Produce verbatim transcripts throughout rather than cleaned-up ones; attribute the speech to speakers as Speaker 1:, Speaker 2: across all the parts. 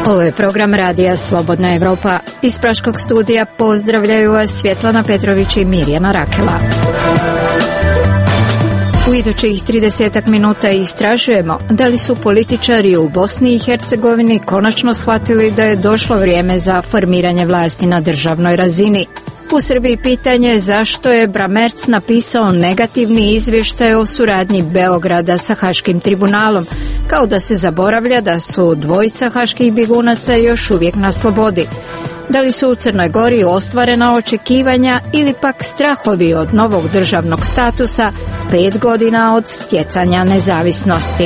Speaker 1: Ovo je program radija Slobodna Evropa. Iz Praškog studija pozdravljaju vas Svjetlana Petrović i Mirjana Rakela. U idućih tridesetak minuta istražujemo da li su političari u Bosni i Hercegovini konačno shvatili da je došlo vrijeme za formiranje vlasti na državnoj razini. U Srbiji pitanje zašto je Bramerc napisao negativni izvještaj o suradnji Beograda sa Haškim tribunalom, kao da se zaboravlja da su dvojica haških bjegunaca još uvijek na slobodi. Da li su u Crnoj Gori ostvarena očekivanja ili pak strahovi od novog državnog statusa pet godina od stjecanja nezavisnosti?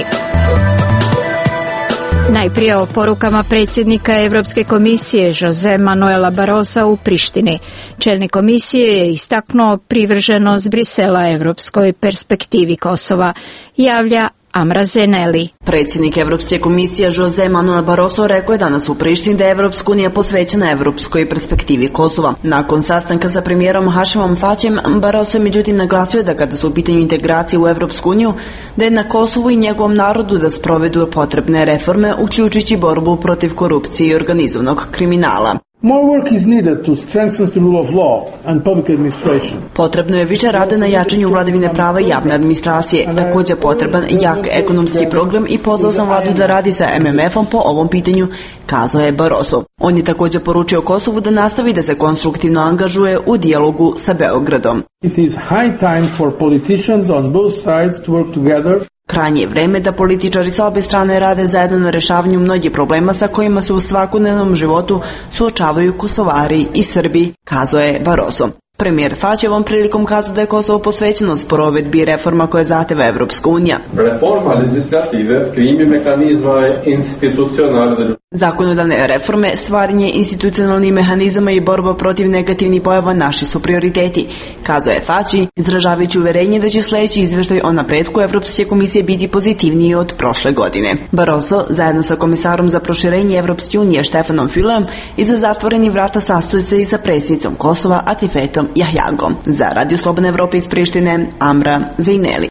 Speaker 1: Najprije o porukama predsjednika Europske komisije Jose Manuela Barrosa u Prištini. Čelnik komisije je istaknuo privrženost Brisela europskoj perspektivi Kosova, javlja Amra Zeneli.
Speaker 2: Predsjednik Europske komisije Jose Manuel Barroso rekao je danas u Prištini da je Europska unija posvećena europskoj perspektivi Kosova. Nakon sastanka sa premijerom Hašimom Tačijem, Barroso je međutim naglasio da kada su u pitanju integracije u Europsku uniju, da je na Kosovu i njegovom narodu da sprovedu potrebne reforme, uključujući borbu protiv korupcije i organizovanog kriminala.
Speaker 3: More work is needed to strengthen the rule of law and public administration.
Speaker 2: Potrebno je više rada na jačanju vladavine prava i javne administracije. Također potreban jak ekonomski program i pozvao sam vladu da radi sa M M F-om po ovom pitanju, kazao je Barroso. On je također poručio Kosovu da nastavi da se konstruktivno angažuje u dijalogu sa Beogradom.
Speaker 3: It is high time for politicians on both sides to work together.
Speaker 2: Krajnje je vreme da političari sa obje strane rade zajedno na rješavanju mnogih problema sa kojima se u svakodnevnom životu suočavaju Kosovari i Srbi, kazao je Barroso. Premijer Tač je ovom prilikom kazao da je Kosovo posvećeno sprovedbi reforma koje zahteva Evropska unija.
Speaker 4: Reforma legislative, krimi mehanizma institucionalne.
Speaker 2: Zakonodavne reforme, stvaranje institucionalnih mehanizama i borba protiv negativnih pojava naši su prioriteti, kazao je Tač, izražavajući uverenje da će sljedeći izvještaj o napretku Evropske komisije biti pozitivniji od prošle godine. Barroso, zajedno sa komisarom za proširenje Evropske unije Štefanom Füleom, iza zatvorenih vrata sastoji se i sa predsjednicom Kosova Atifetom Jahjagom. Za Radio Slobodne Evrope iz Prištine, Amra Zeneli.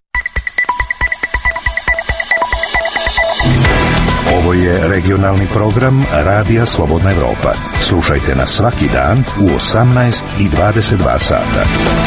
Speaker 5: Ovo je regionalni program Radija Slobodna Evropa. Slušajte nas svaki dan u osamnaest i dvadeset dva sata.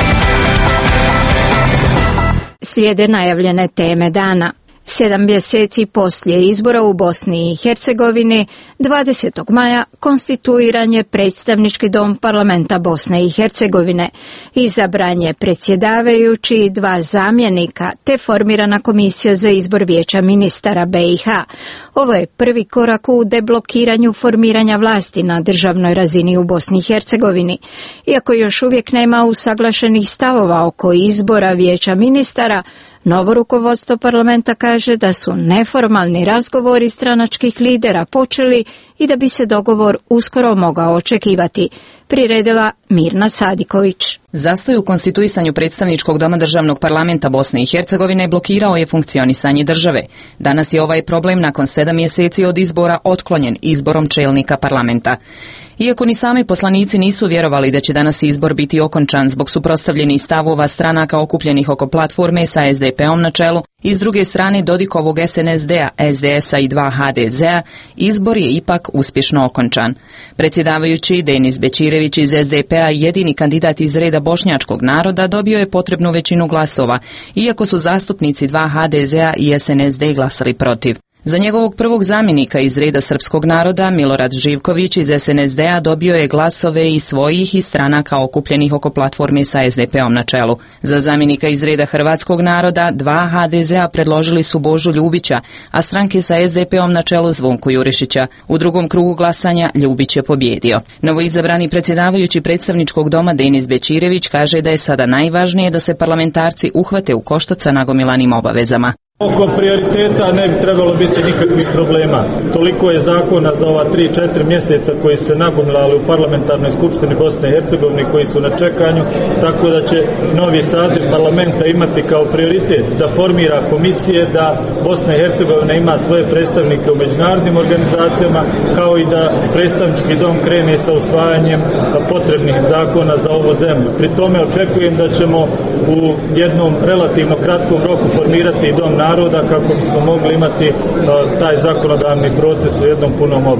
Speaker 1: Slijede najavljene teme dana. Sedam mjeseci poslije izbora u Bosni i Hercegovini, dvadesetog maja konstituiran je predstavnički dom parlamenta Bosne i Hercegovine, izabran je predsjedavajući i dva zamjenika te formirana komisija za izbor vijeća ministara B i H. Ovo je prvi korak u deblokiranju formiranja vlasti na državnoj razini u Bosni i Hercegovini. Iako još uvijek nema usaglašenih stavova oko izbora vijeća ministara, novo rukovodstvo parlamenta kaže da su neformalni razgovori stranačkih lidera počeli i da bi se dogovor uskoro mogao očekivati, priredila Mirna Sadiković.
Speaker 6: Zastoj u konstituisanju predstavničkog doma državnog parlamenta Bosne i Hercegovine blokirao je funkcionisanje države. Danas je ovaj problem nakon sedam mjeseci od izbora otklonjen izborom čelnika parlamenta. Iako ni sami poslanici nisu vjerovali da će danas izbor biti okončan zbog suprotstavljenih stavova stranaka okupljenih oko platforme sa S D P-om na čelu, i s druge strane Dodikovog S N S D-a, S D S-a i dva H D Z-a, izbor je ipak uspješno okončan. Predsjedavajući Denis Bećirević iz S D P-a, jedini kandidat iz reda bošnjačkog naroda, dobio je potrebnu većinu glasova, iako su zastupnici dva H D Z-a i S N S D glasali protiv. Za njegovog prvog zamjenika iz reda srpskog naroda, Milorad Živković iz S N S D-a, dobio je glasove i svojih i stranaka okupljenih oko platforme sa S D P-om na čelu. Za zamjenika iz reda hrvatskog naroda, dva H D Z-a predložili su Božu Ljubića, a stranke sa S D P-om na čelu Zvonku Jurišića. U drugom krugu glasanja Ljubić je pobjedio. Novoizabrani predsjedavajući predstavničkog doma Denis Bećirević kaže da je sada najvažnije da se parlamentarci uhvate u koštac sa nagomilanim obavezama.
Speaker 7: Oko prioriteta ne bi trebalo biti nikakvih problema. Toliko je zakona za ova tri četiri mjeseca koji se nagomilali u parlamentarnoj skupštini Bosne i Hercegovine koji su na čekanju, tako da će novi saziv parlamenta imati kao prioritet da formira komisije, da Bosna i Hercegovina ima svoje predstavnike u međunarodnim organizacijama, kao i da predstavnički dom krene sa usvajanjem potrebnih zakona za ovu zemlju. Pri tome očekujem da ćemo u jednom relativno kratkom roku formirati dom naroda kako bismo mogli imati taj zakonodavni proces u jednom punom obliku.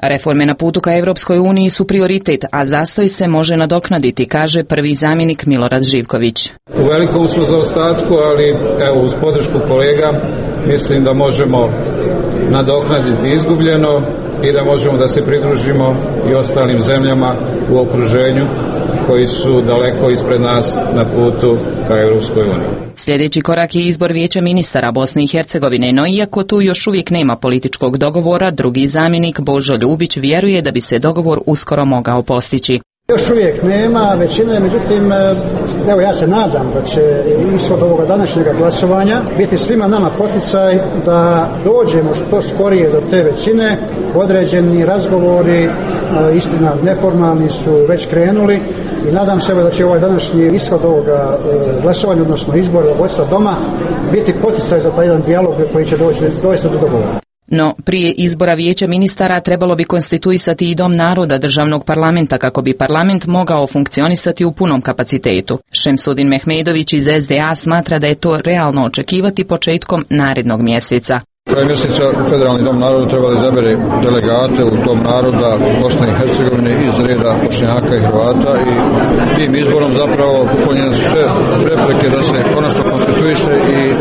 Speaker 6: Reforme na putu ka Evropskoj uniji su prioritet, a zastoj se može nadoknaditi, kaže prvi zamjenik Milorad Živković.
Speaker 8: U velikom smo zaostatku, ali evo, uz podršku kolega mislim da možemo nadoknaditi izgubljeno i da možemo da se pridružimo i ostalim zemljama u okruženju koji su daleko ispred nas na putu ka Evropskoj uniji.
Speaker 6: Sljedeći korak je izbor Vijeća ministara Bosne i Hercegovine, no iako tu još uvijek nema političkog dogovora, drugi zamjenik Božo Ljubić vjeruje da bi se dogovor uskoro mogao postići.
Speaker 9: Još uvijek nema većine, međutim, evo ja se nadam da će ishod ovoga današnjeg glasovanja biti svima nama poticaj da dođemo što skorije do te većine. Određeni razgovori, istina neformalni, su već krenuli i nadam se da će ovaj današnji ishod ovoga glasovanja, odnosno izbora vodstva doma, biti poticaj za taj jedan dijalog koji će doći doista do dogovora.
Speaker 6: No, prije izbora Vijeća ministara trebalo bi konstituisati i Dom naroda državnog parlamenta kako bi parlament mogao funkcionisati u punom kapacitetu. Šemsudin Mehmedović iz S D A smatra da je to realno očekivati početkom narednog mjeseca.
Speaker 8: Kraj mjeseca Federalni dom naroda treba da izabere delegate u Dom naroda Bosne i Hercegovine iz reda Bošnjaka i Hrvata i tim izborom zapravo uklonjene su sve prepreke da se konačno konstituiše i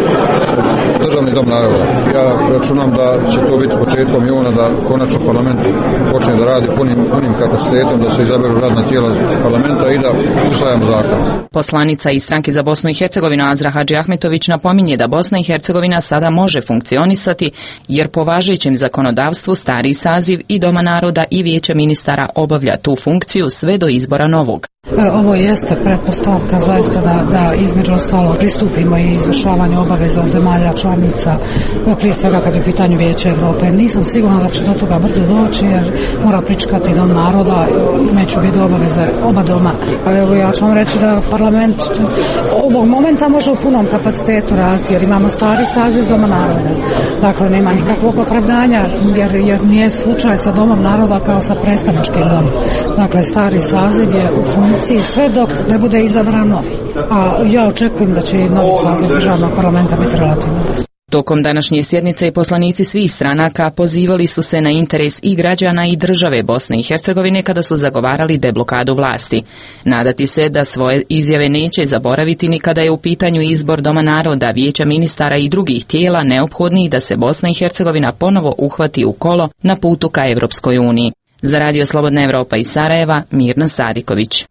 Speaker 8: Državni dom naroda. Ja računam da će to biti početkom juna, da konačno parlament počne da radi punim, punim kapacitetom, da se izaberu radna tijela parlamenta i da usvajamo zakon.
Speaker 6: Poslanica iz Stranke za Bosnu i Hercegovinu Azra Hadži Ahmetović napominje da Bosna i Hercegovina sada može funkcionisati jer po važećem zakonodavstvu stari saziv i Doma naroda i Vijeća ministara obavlja tu funkciju sve do izbora novog.
Speaker 10: Ovo jeste pretpostavka zaista da, da između ostalo pristupimo i izvršavanju obaveza zemalja članica, prije svega kad je u pitanju Vijeća Europe. Nisam sigurna da će do toga brzo doći jer mora pričekati Dom naroda, imajući u vidu obaveze oba doma. Evo ja ću vam reći da parlament ovog momenta može u punom kapacitetu raditi jer imamo stari saziv Doma naroda. Dakle, nema nikakvog opravdanja jer, jer nije slučaj sa Domom naroda kao sa predstavničkim domom. Dakle, stari saziv je u funkciji sve dok ne bude izabran novi. A ja očekujem da će i novi saziv državnog parlamenta biti relativno.
Speaker 6: Tokom današnje sjednice poslanici svih stranaka pozivali su se na interes i građana i države Bosne i Hercegovine kada su zagovarali deblokadu vlasti. Nadati se da svoje izjave neće zaboraviti ni kada je u pitanju izbor Doma naroda, Vijeća ministara i drugih tijela neophodnih da se Bosna i Hercegovina ponovo uhvati u kolo na putu ka Evropskoj uniji. Za Radio Slobodna Evropa iz Sarajeva, Mirna Sadiković.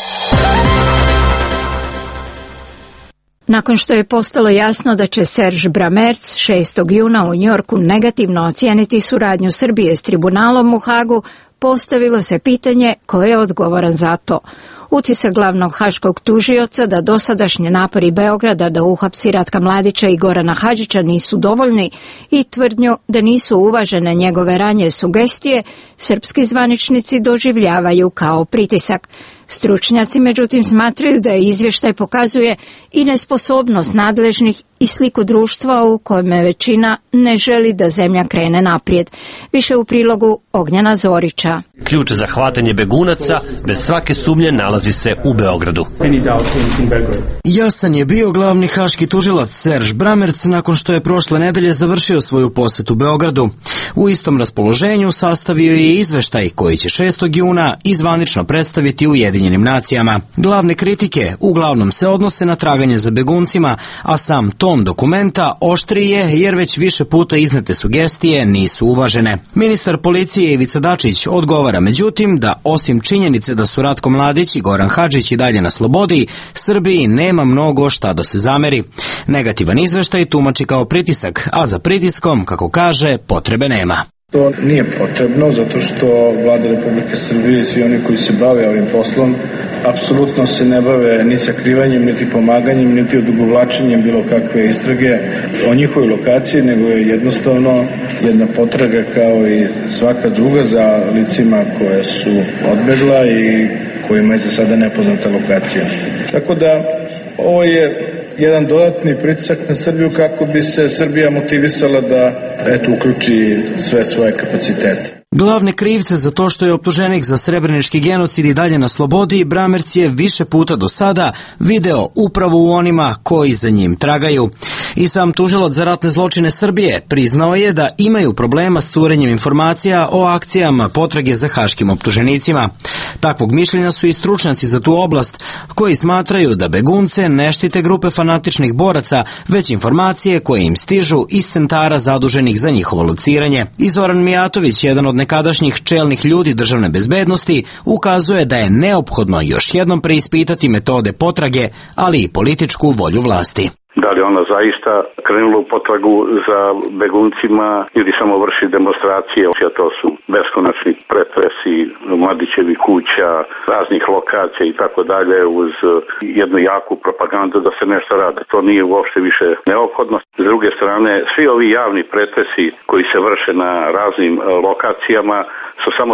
Speaker 1: Nakon što je postalo jasno da će Serge Bramerc šestog juna u Njorku negativno ocijeniti suradnju Srbije s tribunalom u Hagu, postavilo se pitanje ko je odgovoran za to. Utisak glavnog haškog tužioca da dosadašnje napori Beograda da uhapsi Ratka Mladića i Gorana Hadžića nisu dovoljni i tvrdnju da nisu uvažene njegove ranije sugestije, srpski zvaničnici doživljavaju kao pritisak. Stručnjaci međutim smatraju da izvještaj pokazuje i nesposobnost nadležnih i sliku društva u kojem većina ne želi da zemlja krene naprijed. Više u prilogu Ognjena Zorića.
Speaker 11: Ključ za hvatanje begunaca bez svake sumnje nalazi se u Beogradu.
Speaker 12: Jasan je bio glavni haški tužilac Serge Bramerc nakon što je prošle nedelje završio svoju posjetu Beogradu. U istom raspoloženju sastavio je izveštaj koji će šestog juna izvanično predstaviti u Ujedinjenim nacijama. Glavne kritike uglavnom se odnose na traganje za beguncima, a sam ton dokumenta oštriji je jer već više puta iznete sugestije nisu uvažene. Ministar policije Ivica Dačić odgovara međutim da osim činjenice da su Ratko Mladić i Goran Hadžić i dalje na slobodi, Srbiji nema mnogo šta da se zameri. Negativan izveštaj tumači kao pritisak, a za pritiskom, kako kaže, potrebe nema.
Speaker 13: To nije potrebno zato što Vlada Republike Srbije i svi oni koji se bave ovim poslom apsolutno se ne bave ni sakrivanjem, niti pomaganjem, niti odugovlačenjem bilo kakve istrage o njihovoj lokaciji, nego je jednostavno jedna potraga kao i svaka druga za licima koje su odbegla i kojima je za sada nepoznata lokacija. Tako da ovo je jedan dodatni pritisak na Srbiju kako bi se Srbija motivisala da eto uključi sve svoje kapacitete.
Speaker 12: Glavne krivce za to što je optuženik za srebrenički genocid i dalje na slobodi, Bramerc je više puta do sada video upravo u onima koji za njim tragaju. I sam tužilac za ratne zločine Srbije priznao je da imaju problema s curenjem informacija o akcijama potrage za haškim optuženicima. Takvog mišljenja su i stručnjaci za tu oblast, koji smatraju da begunce ne štite grupe fanatičnih boraca, već informacije koje im stižu iz centara zaduženih za njihovo lociranje. I Zoran Mijatović, jedan od nekadašnjih čelnih ljudi državne bezbednosti, ukazuje da je neophodno još jednom preispitati metode potrage, ali i političku volju vlasti.
Speaker 14: Da li ona zaista krenula u potragu za beguncima ili samo vrši demonstracije, a to su beskonačni pretresi Mladićevi kuća, raznih lokacija i tako dalje, uz jednu jaku propagandu da se nešto rade. To nije uopšte više neophodno. S druge strane, svi ovi javni pretresi koji se vrše na raznim lokacijama su samo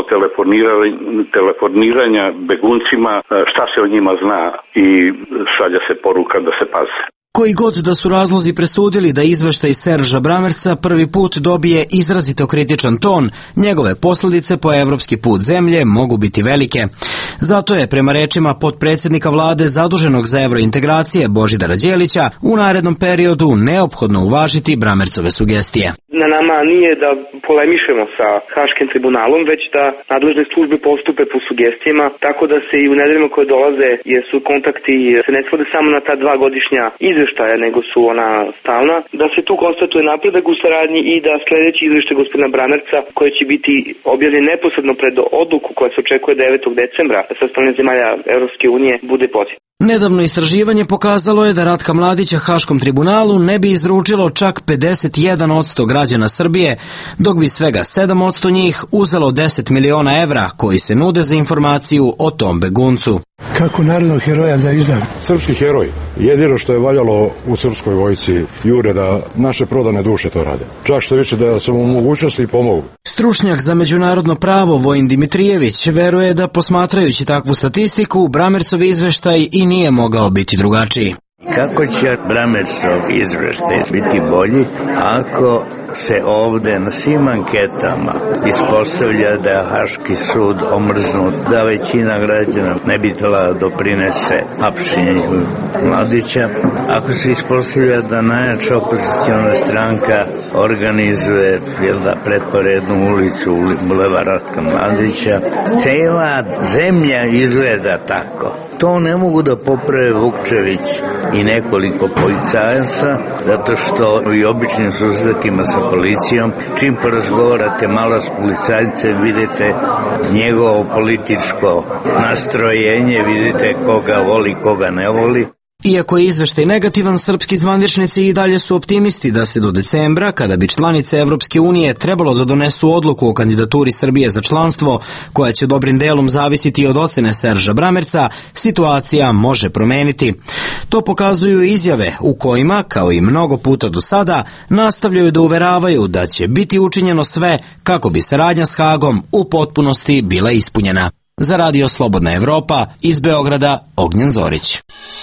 Speaker 14: telefoniranja beguncima, šta se o njima zna i šalja se poruka da se paze.
Speaker 12: Koji god da su razlozi presudili da izveštaj Serža Bramerca prvi put dobije izrazito kritičan ton, njegove posljedice po evropski put zemlje mogu biti velike. Zato je, prema rečima potpredsjednika vlade zaduženog za evrointegracije Božidara Đelića, u narednom periodu neophodno uvažiti Bramercove sugestije.
Speaker 15: Na nama nije da polemišemo sa Haškim tribunalom, već da nadležne službe postupe po sugestijama, tako da se i u nedeljama koje dolaze, jer su kontakti se ne svode samo na ta dva godišnja izveštaja, nego su ona stalna, da se tu konstatuje napredak u saradnji i da sledeći izveštaj gospodina Bramerca, koji će biti objavljen neposredno pred odluku koja se očekuje devetog decembra sa strane zemalja Evropske unije, bude pozitiv.
Speaker 12: Nedavno istraživanje pokazalo je da Ratka Mladića Haškom tribunalu ne bi izručilo čak pedeset jedan posto građana Srbije, dok bi svega sedam posto njih uzelo deset miliona evra koji se nude za informaciju o tom beguncu.
Speaker 16: Kako narodnog heroja da izdam?
Speaker 17: Srpski heroj. Jedino što je valjalo u srpskoj vojsci jure da naše prodane duše to rade. Čak što više da sam u mogućnosti i pomogu.
Speaker 12: Stručnjak za međunarodno pravo Vojin Dimitrijević veruje da, posmatrajući takvu statistiku, Bramercov izveštaj i nije mogao biti drugačiji.
Speaker 18: Kako će Bramercov izveštaj biti bolji ako se ovde na svim anketama ispostavlja da je Haški sud omrznut, da većina građana ne bi htjela doprinese hapšenju Mladića, ako se ispostavlja da najjača opoziciona stranka organizuje jel da, pretporednu ulicu Bulevar Ratka Mladića, cela zemlja izgleda tako. To ne mogu da poprave Vukčević i nekoliko policajaca, zato što i običnim susretima sa policijom, čim porazgovarate malo s policajcem, vidite njegovo političko nastrojenje, vidite koga voli, koga ne voli.
Speaker 12: Iako je izveštaj negativan, srpski zvaničnici i dalje su optimisti da se do decembra, kada bi članice Evropske unije trebalo da donesu odluku o kandidaturi Srbije za članstvo, koja će dobrim delom zavisiti od ocene Serža Bramerca, situacija može promeniti. To pokazuju izjave u kojima, kao i mnogo puta do sada, nastavljaju da uveravaju da će biti učinjeno sve kako bi saradnja s Hagom u potpunosti bila ispunjena. Za Radio Slobodna Evropa, iz Beograda, Ognjen Zorić.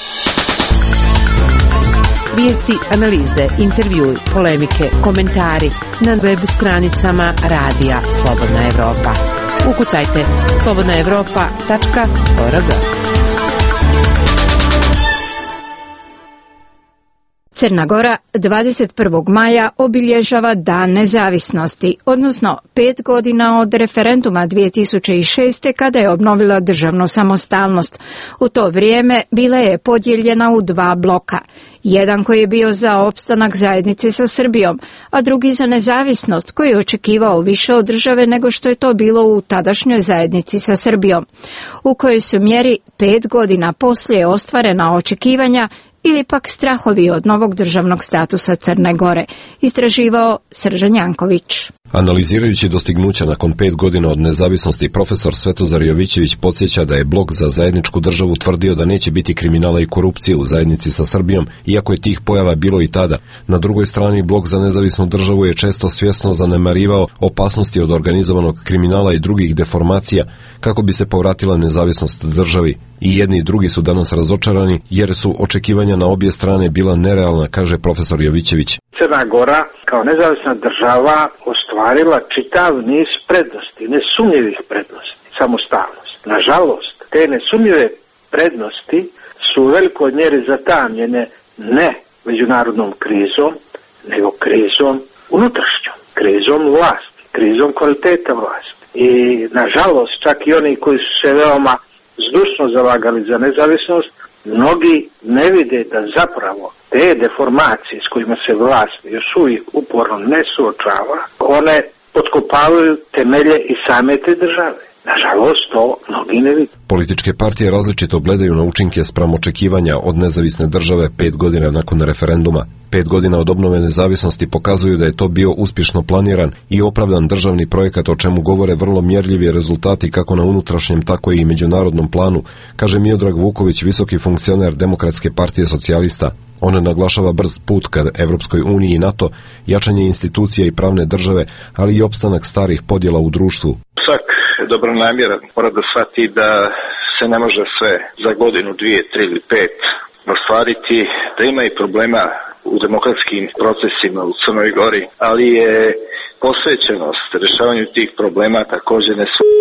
Speaker 19: Vijesti, analize, intervjui, polemike, komentari na web stranicama Radija Slobodna Evropa. Ukucajte slobodna evropa tačka org.
Speaker 1: Crna Gora dvadeset prvog maja obilježava Dan nezavisnosti, odnosno pet godina od referenduma dvije tisuće šeste. kada je obnovila državnu samostalnost. U to vrijeme bila je podijeljena u dva bloka. Jedan koji je bio za opstanak zajednice sa Srbijom, a drugi za nezavisnost koji je očekivao više od države nego što je to bilo u tadašnjoj zajednici sa Srbijom, u kojoj su mjeri pet godina poslije ostvarena očekivanja ili pak strahovi od novog državnog statusa Crne Gore, istraživao Srđan Janković.
Speaker 20: Analizirajući dostignuća nakon pet godina od nezavisnosti, profesor Svetozar Jovićević podsjeća da je Blok za zajedničku državu tvrdio da neće biti kriminala i korupcije u zajednici sa Srbijom, iako je tih pojava bilo i tada. Na drugoj strani, Blok za nezavisnu državu je često svjesno zanemarivao opasnosti od organizovanog kriminala i drugih deformacija kako bi se povratila nezavisnost državi. I jedni i drugi su danas razočarani jer su očekivanja na obje strane bila nerealna, kaže profesor Jovićević.
Speaker 21: Crna Gora kao nezavisna država ostvarila čitav niz prednosti, nesumnjivih prednosti, samostalnost. Nažalost, te nesumnjive prednosti su u velikoj mjeri zatamljene ne međunarodnom krizom, nego krizom unutrašnjom, krizom vlasti, krizom kvaliteta vlasti. I nažalost, čak i oni koji su se veoma zdušno zalagali za nezavisnost, mnogi ne vide da zapravo te deformacije s kojima se vlast još uvijek uporno ne suočava, one potkopavaju temelje i same te države. Nažalost, to mnogi ne vidi.
Speaker 20: Političke partije različito gledaju na učinke spram očekivanja od nezavisne države pet godina nakon referenduma. Pet godina od obnove nezavisnosti pokazuju da je to bio uspješno planiran i opravdan državni projekat, o čemu govore vrlo mjerljivi rezultati kako na unutrašnjem, tako i međunarodnom planu, kaže Miodrag Vuković, visoki funkcioner Demokratske partije socijalista. On naglašava brz put ka Evropskoj uniji i NATO, jačanje institucija i pravne države, ali i opstanak starih podjela u društvu.
Speaker 3: Svak dobronamjeran mora da shvati da se ne može sve za godinu, dvije, tri ili pet ostvariti, da ima i problema u demokratskim procesima u Crnoj Gori, ali je posvećenost rješavanju tih problema također ne su.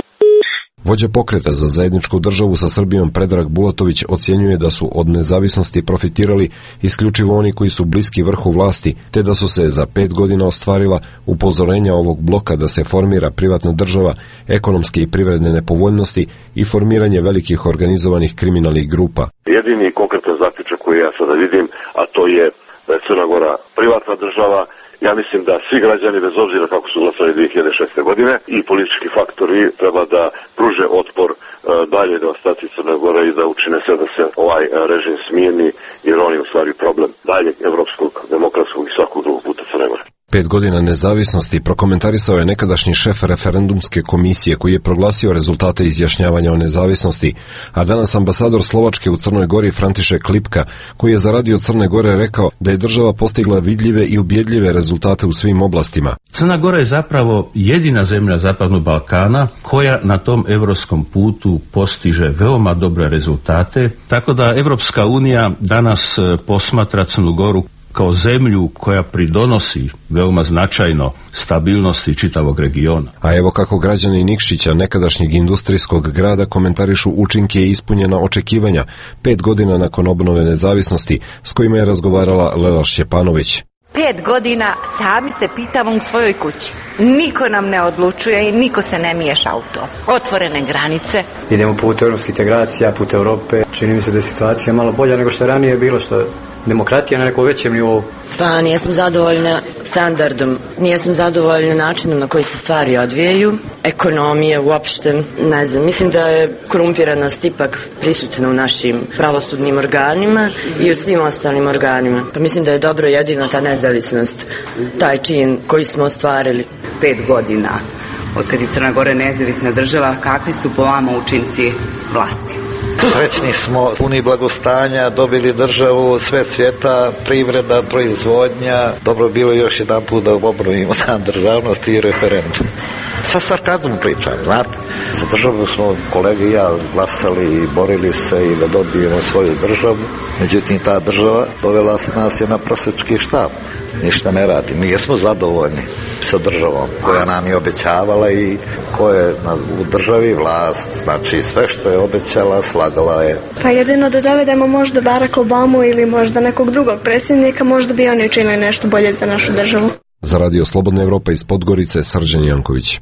Speaker 20: Vođa pokreta za zajedničku državu sa Srbijom Predrag Bulatović ocjenjuje da su od nezavisnosti profitirali isključivo oni koji su bliski vrhu vlasti, te da su se za pet godina ostvarila upozorenja ovog bloka da se formira privatna država, ekonomske i privredne nepovoljnosti i formiranje velikih organizovanih kriminalnih grupa.
Speaker 22: Jedini konkretan zaključak koji ja sada vidim, a to je da je Crna Gora privatna država. Ja mislim da svi građani, bez obzira kako su glasali dvije hiljade šeste. godine, i politički faktori treba da pruže otpor e, dalje devastaciji Crne Gore i da učine sve da se ovaj režim smijeni, jer on je u stvari problem daljeg evropskog, demokratskog i svakog drugog puta Crne Gore.
Speaker 20: Pet godina nezavisnosti prokomentarisao je nekadašnji šef referendumske komisije koji je proglasio rezultate izjašnjavanja o nezavisnosti, a danas ambasador Slovačke u Crnoj Gori František Lipka, koji je za Radio Crne Gore rekao da je država postigla vidljive i ubjedljive rezultate u svim oblastima.
Speaker 23: Crna Gora je zapravo jedina zemlja Zapadnog Balkana koja na tom evropskom putu postiže veoma dobre rezultate, tako da Evropska unija danas posmatra Crnu Goru kao zemlju koja pridonosi veoma značajno stabilnosti čitavog regiona.
Speaker 20: A evo kako građani Nikšića, nekadašnjeg industrijskog grada, komentarišu učinke i ispunjena očekivanja pet godina nakon obnove nezavisnosti, s kojima je razgovarala Lela Šćepanović.
Speaker 24: Pet godina sami se pitamo u svojoj kući. Niko nam ne odlučuje i niko se ne miješa u to. Otvorene granice.
Speaker 25: Idemo put europskih integracija, put Europe. Čini mi se da je situacija malo bolja nego što je ranije bilo, što je demokratija na nekom većem nivou.
Speaker 26: Pa nijesam zadovoljna standardom, nijesam zadovoljna načinom na koji se stvari odvijaju, ekonomije uopšte, ne znam, mislim da je korumpiranost ipak prisutna u našim pravosudnim organima i u svim ostalim organima. Pa mislim da je dobro jedino ta nezavisnost, taj čin koji smo ostvarili.
Speaker 27: Pet godina od kad je Crna Gora nezavisna država, kakvi su po vama učinci vlasti?
Speaker 28: Srećni smo, puni blagostanja, dobili državu, sve svijeta, privreda, proizvodnja. Dobro bilo još jedan put da obnovimo dan državnosti i referendum. Sa sarkazmom pričam, znate. Za državu smo kolege i ja glasali i borili se i da dobijemo svoju državu. Međutim, ta država dovela nas je na prosjački štab. Ništa ne radi. Nijesmo zadovoljni sa državom koja nam je obećavala i koja je u državi vlast. Znači sve što je obećala, slagala je.
Speaker 29: Pa jedino da dovedemo možda Barack Obamu ili možda nekog drugog predsjednika, možda bi oni učinili nešto bolje za našu državu.
Speaker 20: Za Radio Slobodna Evropa iz Podgorice, Srđan Janković.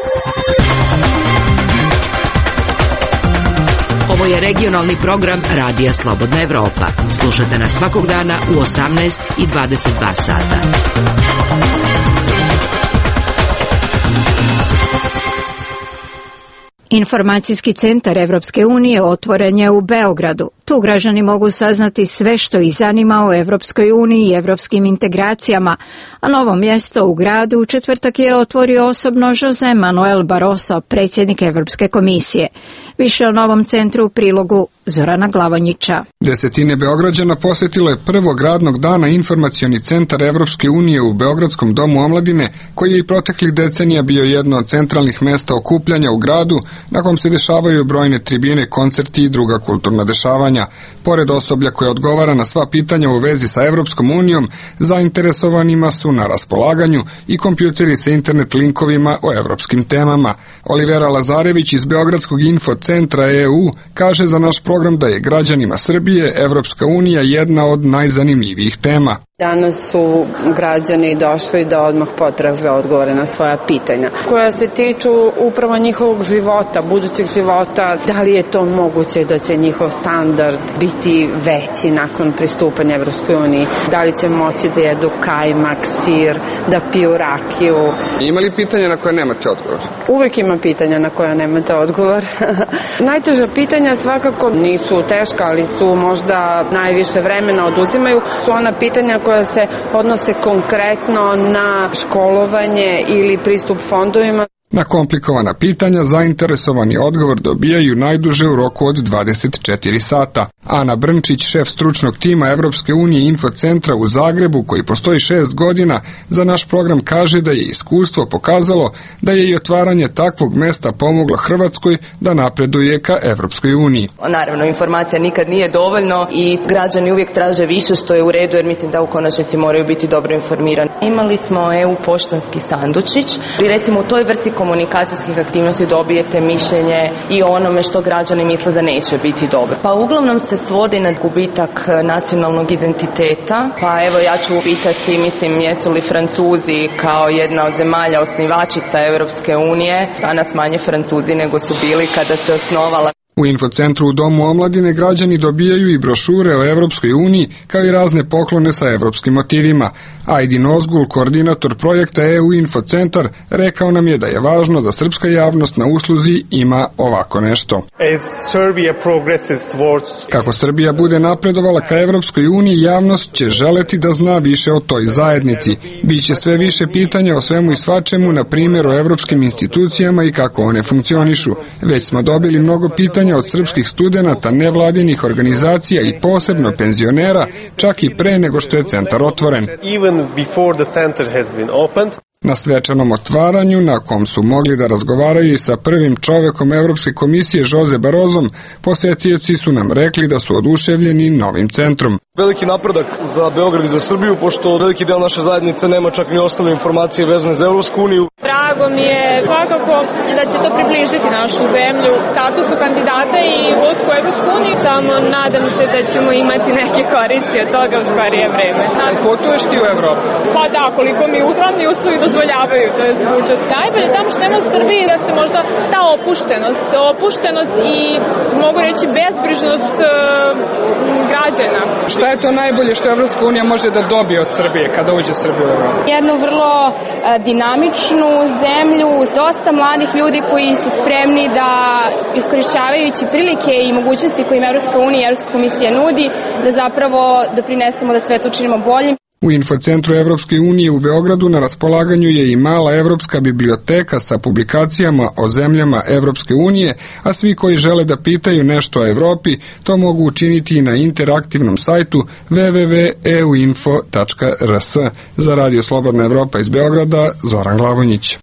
Speaker 19: Ovo je regionalni program Radija Slobodna Evropa. Slušate nas svakog dana u osamnaest i dvadeset dva sata.
Speaker 1: Informacijski centar Evropske unije otvoren je u Beogradu. Tu građani mogu saznati sve što ih zanima o Evropskoj uniji i evropskim integracijama, a novo mjesto u gradu u četvrtak je otvorio osobno Jose Manuel Barroso, predsjednik Evropske komisije. Više o novom centru u prilogu Zorana Glavonjića.
Speaker 30: Desetine Beograđana posjetilo je prvog radnog dana informacioni centar Evropske unije u Beogradskom domu omladine, koji je i proteklih decenija bio jedno od centralnih mjesta okupljanja u gradu, na kom se dešavaju brojne tribine, koncerti i druga kulturna dešavanja. pitanja. Pored osoblja koje odgovara na sva pitanja u vezi sa Evropskom unijom, zainteresovanima su na raspolaganju i kompjuteri sa internet linkovima o evropskim temama. Olivera Lazarević iz Beogradskog infocentra E U kaže za naš program da je građanima Srbije Evropska unija jedna od najzanimljivijih tema.
Speaker 2: Danas su građani došli da odmah potraže odgovore na svoja pitanja, koja se tiču upravo njihovog života, budućeg života, da li je to moguće da će njihov standard biti veći nakon pristupanja Evropskoj uniji, da li će moći da jedu kajmak, sir, da piju rakiju.
Speaker 30: Ima li pitanja na koje nemate odgovor?
Speaker 2: Uvijek ima pitanja na koja nemate odgovor. Najteža pitanja svakako nisu teška, ali su možda najviše vremena oduzimaju, su ona pitanja koja koja se odnose konkretno na školovanje ili pristup fondovima.
Speaker 30: Na komplikovana pitanja zainteresovani odgovor dobijaju najduže u roku od dvadeset četiri sata. Ana Brnčić, šef stručnog tima Evropske unije Infocentra u Zagrebu, koji postoji šest godina, za naš program kaže da je iskustvo pokazalo da je i otvaranje takvog mesta pomoglo Hrvatskoj da napreduje ka Evropskoj uniji.
Speaker 4: Naravno, informacija nikad nije dovoljno i građani uvijek traže više, što je u redu, jer mislim da u konačnici moraju biti dobro informirani. Imali smo E U poštanski sandučić i recimo u toj vrsti komunikacijskih aktivnosti dobijete mišljenje i onome što građani misle da neće biti dobro. Pa uglavnom se svodi na gubitak nacionalnog identiteta, pa evo ja ću upitati, mislim, jesu li Francuzi kao jedna od zemalja osnivačica Europske unije danas manje Francuzi nego su bili kada se osnovala.
Speaker 30: U Infocentru u Domu omladine građani dobijaju i brošure o Evropskoj uniji, kao i razne poklone sa evropskim motivima. Ajdin Ozgul, koordinator projekta E U Infocentar, rekao nam je da je važno da srpska javnost na usluzi ima ovako nešto. Kako Srbija bude napredovala ka Evropskoj uniji, javnost će želeti da zna više o toj zajednici. Biće sve više pitanja o svemu i svačemu, na primjer o evropskim institucijama i kako one funkcionišu. Već smo dobili mnogo pitanja od srpskih studenata, nevladinih organizacija i posebno penzionera, čak i pre nego što je centar otvoren. Na svečanom otvaranju, na kom su mogli da razgovaraju i sa prvim čovekom Evropske komisije Jose Barozom, posjetioci su nam rekli da su oduševljeni novim centrom.
Speaker 5: Veliki napredak za Beograd i za Srbiju, pošto veliki deo naše zajednice nema čak ni osnovne informacije vezane za Evropsku uniju.
Speaker 6: Drago mi je svakako da će to približiti našu zemlju, statusu kandidata i ulasku u Evropsku uniju. Samo nadam se da ćemo imati neke koristi od toga u skorije vreme.
Speaker 30: Putuješ ti u Evropu?
Speaker 6: Pa da, koliko mi upravni uslovi dozvoljavaju, to je budžet. Najbolje tamo što nema u Srbiji da ste možda ta opuštenost, opuštenost i mogu reći bezbrižnost uh, građana.
Speaker 30: Šta je to najbolje što Evropska unija može da dobije od Srbije kada uđe Srbija u Evropu?
Speaker 6: Jednu vrlo uh, dinamičnu zemlju, dosta mladih ljudi koji su spremni da iskorišćavajući prilike i mogućnosti koje im Evropska unija i Evropska komisija nudi, da zapravo doprinesemo da svet učinimo boljim.
Speaker 30: U Infocentru Evropske unije u Beogradu na raspolaganju je i mala evropska biblioteka sa publikacijama o zemljama Evropske unije, a svi koji žele da pitaju nešto o Evropi, to mogu učiniti i na interaktivnom sajtu w w w tačka e u info tačka r s. Za Radio Slobodna Evropa iz Beograda, Zoran Glavonjić.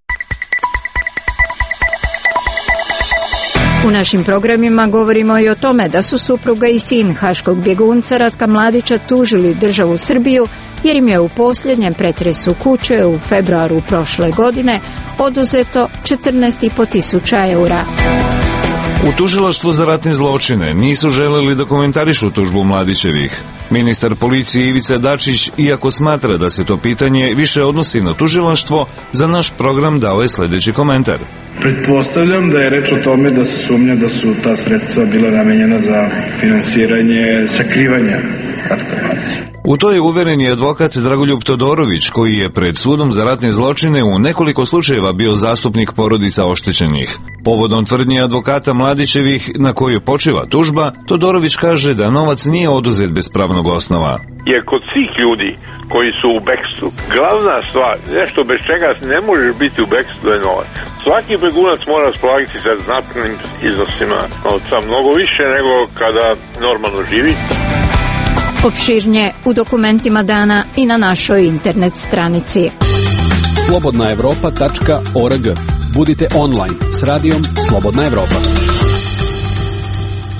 Speaker 1: U našim programima govorimo i o tome da su supruga i sin haškog bjegunca Ratka Mladića tužili državu Srbiju jer im je u posljednjem pretresu kuće u februaru prošle godine oduzeto četrnaest i po tisuća eura.
Speaker 7: U tužilaštvu za ratne zločine nisu želeli da komentarišu tužbu Mladićevih. Ministar policije Ivica Dačić, iako smatra da se to pitanje više odnosi na tužilaštvo, za naš program dao je sljedeći komentar.
Speaker 8: Pretpostavljam da je reč o tome da se sumnja da su ta sredstva bila namenjena za finansiranje sakrivanja Ratka Mladića.
Speaker 7: U to je uveren i advokat Dragoljub Todorović, koji je pred sudom za ratne zločine u nekoliko slučajeva bio zastupnik porodica oštećenih. Povodom tvrdnje advokata Mladićevih na koju počiva tužba, Todorović kaže da novac nije oduzet bez pravnog osnova.
Speaker 9: Jer kod svih ljudi koji su u bekstvu, glavna stvar, nešto bez čega ne možeš biti u bekstvu, je novac. Svaki begunac mora raspolagati sa znatnim iznosima novca, mnogo više nego kada normalno živi.
Speaker 1: Opširnije u dokumentima dana i na našoj internet stranici.
Speaker 10: slobodna evropa tačka org. Budite online s radijom Slobodna Evropa.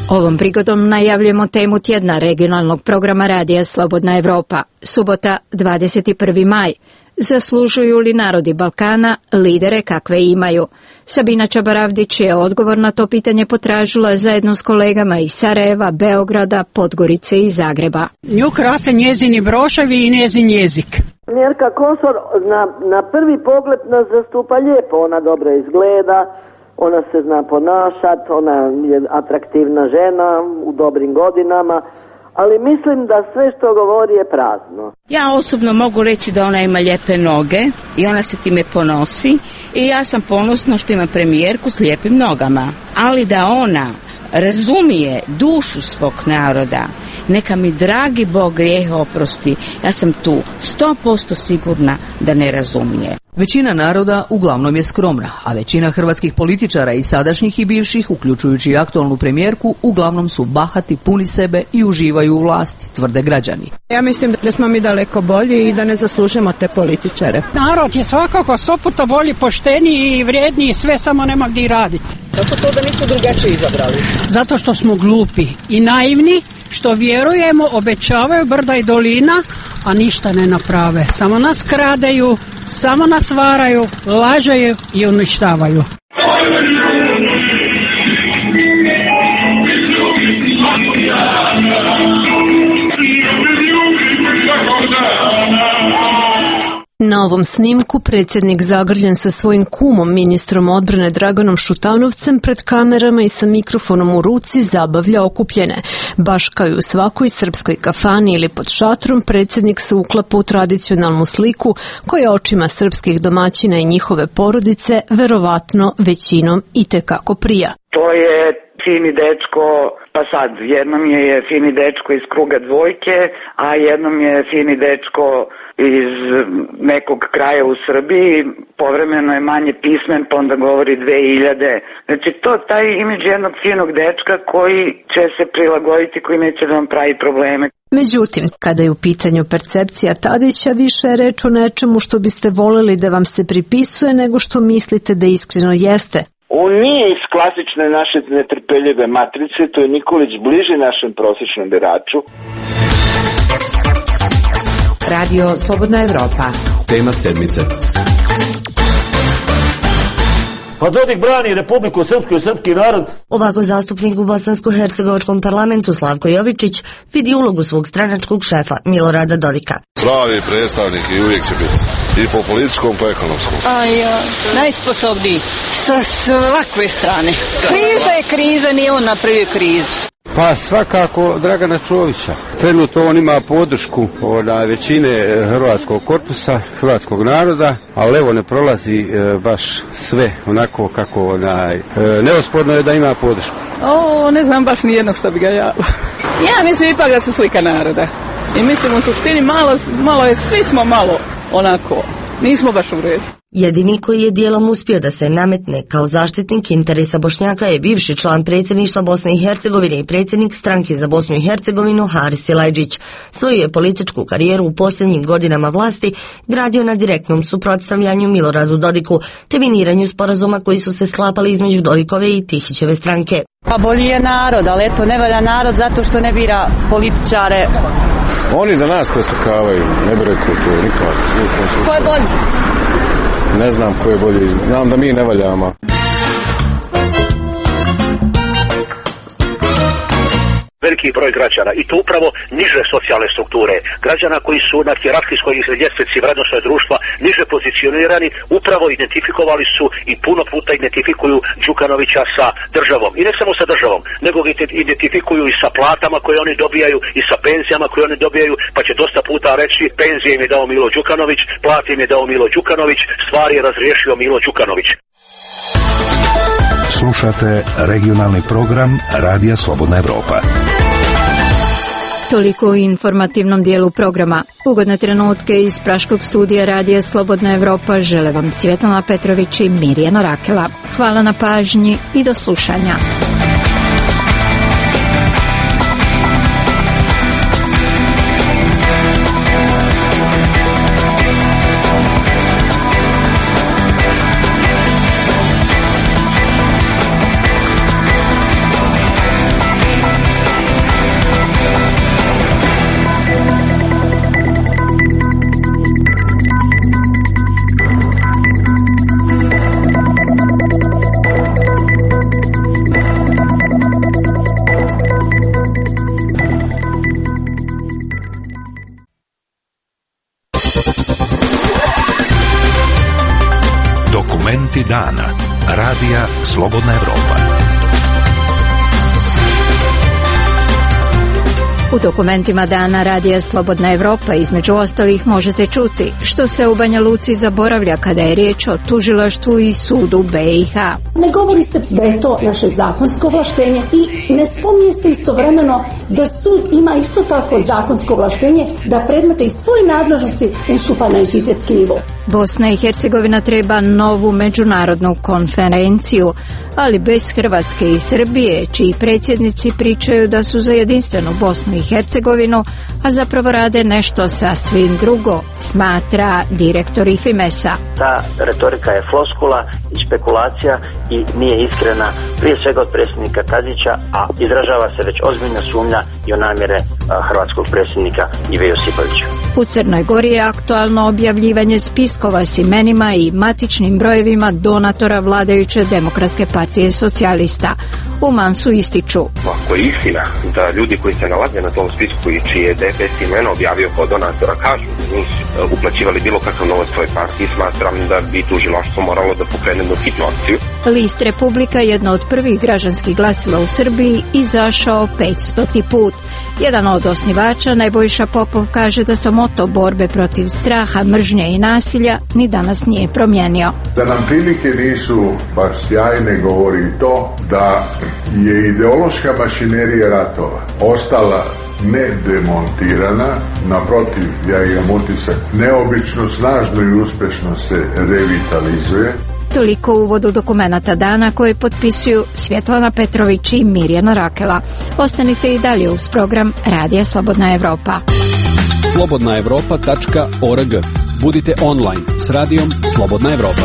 Speaker 1: Ovom prigodom najavljamo temu tjedna regionalnog programa Radija Slobodna Evropa. Subota, dvadeset prvi maj. Zaslužuju li narodi Balkana lidere kakve imaju? Sabina Čabaravdić je odgovor na to pitanje potražila zajedno s kolegama iz Sarajeva, Beograda, Podgorice i Zagreba.
Speaker 3: Nju krase njezini broševi i njezin jezik.
Speaker 11: Mjerka Kosor na, na prvi pogled nas zastupa lijepo, ona dobro izgleda, ona se zna ponašati, ona je atraktivna žena u dobrim godinama, ali mislim da sve što govori je prazno.
Speaker 12: Ja osobno mogu reći da ona ima lijepe noge i ona se time ponosi i ja sam ponosna što ima premijerku s lijepim nogama. Ali da ona razumije dušu svog naroda, neka mi dragi Bog grijehe oprosti, ja sam tu sto posto sigurna da ne razumije.
Speaker 13: Većina naroda uglavnom je skromna, a većina hrvatskih političara i sadašnjih i bivših, uključujući aktualnu premijerku, uglavnom su bahati, puni sebe i uživaju u vlasti, tvrde građani.
Speaker 3: Ja mislim da smo mi daleko bolji i da ne zaslužimo te političare. Narod je svakako sto puta bolji, pošteniji i vrijedniji, sve samo nema gdje raditi.
Speaker 13: Kako to da nisu drugačije izabrali?
Speaker 3: Zato što smo glupi i naivni, što vjerujemo, obećavaju brda i dolina, a ništa ne naprave. Samo nas kradaju, samo nas varaju, lažaju i uništavaju.
Speaker 14: Na ovom snimku predsjednik zagrljen sa svojim kumom, ministrom odbrane Draganom Šutanovcem, pred kamerama i sa mikrofonom u ruci zabavlja okupljene. Baš kao i u svakoj srpskoj kafani ili pod šatrom, predsjednik se uklapa u tradicionalnu sliku koja očima srpskih domaćina i njihove porodice verovatno većinom itekako prija.
Speaker 15: To je fini dečko, pa sad jednom je fini dečko iz kruga dvojke, a jednom je fini dečko iz nekog kraja u Srbiji, povremeno je manje pismen, pa onda govori dve hiljade. Znači to, taj imidž jednog finog dečka koji će se prilagoditi, koji neće da vam pravi probleme.
Speaker 14: Međutim, kada je u pitanju percepcija Tadića, više je reč o nečemu što biste voljeli da vam se pripisuje nego što mislite da iskreno jeste.
Speaker 16: On nije iz klasične naše netrpeljive matrice, to je Nikolić bliži našem prosječnom biraču.
Speaker 19: Radio Slobodna Evropa.
Speaker 20: Tema sedmice.
Speaker 17: Pa Dodik brani Republiku Srpsku i srpski narod.
Speaker 18: Ovako zastupnik u Bosansko-hercegovačkom parlamentu Slavko Jovičić vidi ulogu svog stranačkog šefa Milorada Dodika.
Speaker 21: Pravi predstavnik i uvijek će biti. I po političkom, po ekonomskom.
Speaker 31: A ja, najsposobniji sa svakve strane. Kriza je kriza, nije on napravio krizu.
Speaker 32: Pa svakako Dragana Čovića. Trenutno on ima podršku od većine hrvatskog korpusa, hrvatskog naroda, ali evo ne prolazi e, baš sve onako kako onaj, e, neosporno je da ima podršku.
Speaker 3: O, ne znam baš nijednog što bi ga ja... Ja mislim ipak da se slika naroda. I mislim u suštini malo, malo je, svi smo malo onako, nismo baš u redu.
Speaker 18: Jedini koji je dijelom uspio da se nametne kao zaštitnik interesa Bošnjaka je bivši član predsjedništva Bosne i Hercegovine i predsjednik stranke za Bosnu i Hercegovinu Haris Silajdžić. Svoju je političku karijeru u posljednjim godinama vlasti gradio na direktnom suprotstavljanju Miloradu Dodiku te miniranju sporazuma koji su se sklapali između Dodikove i Tihićeve stranke.
Speaker 3: Pa bolji je narod, ali eto ne valja narod zato što ne bira političare.
Speaker 32: Oni da nas preslikavaju, ne bi rekao to nikako.
Speaker 3: Ko je bolji?
Speaker 32: Ne znam ko je bolji, znam da mi ne valjamo.
Speaker 33: Veliki broj građana i to upravo niže socijalne strukture, građana koji su na hijerarhijskoj ljestvici vrednosnog društva niže pozicionirani, upravo identifikovali su i puno puta identifikuju Đukanovića sa državom. I ne samo sa državom, nego ga identifikuju i sa platama koje oni dobijaju i sa penzijama koje oni dobijaju, pa će dosta puta reći penzije im je dao Milo Đukanović, plate im je dao Milo Đukanović, stvari je razriješio Milo Đukanović.
Speaker 34: Slušate regionalni program Radija Slobodna Evropa.
Speaker 1: Toliko u informativnom dijelu programa. Ugodne trenutke iz praškog studija Radija Slobodna Evropa žele vam Svjetlana Petrović i Mirjana Rakela. Hvala na pažnji i do slušanja.
Speaker 34: Dokumenti dana. Radija Slobodna Evropa.
Speaker 1: U dokumentima dana Radija Slobodna Evropa između ostalih možete čuti što se u Banja Luci zaboravlja kada je riječ o tužilaštvu i sudu B i H.
Speaker 2: Ne govori se da je to naše zakonsko ovlaštenje i ne spominje se istovremeno da sud ima isto tako zakonsko ovlaštenje da predmete iz svoje nadležnosti ustupa na entitetski nivo.
Speaker 1: Bosna i Hercegovina treba novu međunarodnu konferenciju, ali bez Hrvatske i Srbije, čiji predsjednici pričaju da su za jedinstvenu Bosnu i Hercegovinu, a zapravo rade nešto sasvim drugo, smatra direktor I F I M E S-a.
Speaker 4: Ta retorika je floskula i špekulacija i nije iskrena, prije svega od predsjednika Tadića, a izražava se već ozbiljna sumnja i o namjere hrvatskog predsjednika Ive Josipovića.
Speaker 1: U Crnoj Gori je aktualno objavljivanje spiskova s imenima i matičnim brojevima donatora vladajuće Demokratske partije socijalista. U Mansu ističu:
Speaker 5: ako je istina da ljudi koji se nalaze na tom spisku i čije D P S imena objavio kao donatora kažu da nisu uplaćivali bilo kakav novac svoj partiji, smatram da bi tužilaštvo moralo da pokrene jednu hitnu akciju.
Speaker 1: List Republika, jedno od prvih građanskih glasila u Srbiji, izašao petstoti put. Jedan od osnivača, Nebojša Popov, kaže da se moto borbe protiv straha, mržnje i nasilja ni danas nije promijenio.
Speaker 6: Da nam prilike nisu baš sjajne govori to da je ideološka mašinerija ratova ostala nedemontirana, naprotiv, ja imam utisak, neobično snažno i uspešno se revitalizuje.
Speaker 1: Toliko u uvodu dokumenata dana koje potpisuju Svjetlana Petrović i Mirjana Rakela. Ostanite i dalje uz program Radija Slobodna Evropa.
Speaker 10: slobodna evropa tačka org. Budite online s radijom Slobodna Evropa.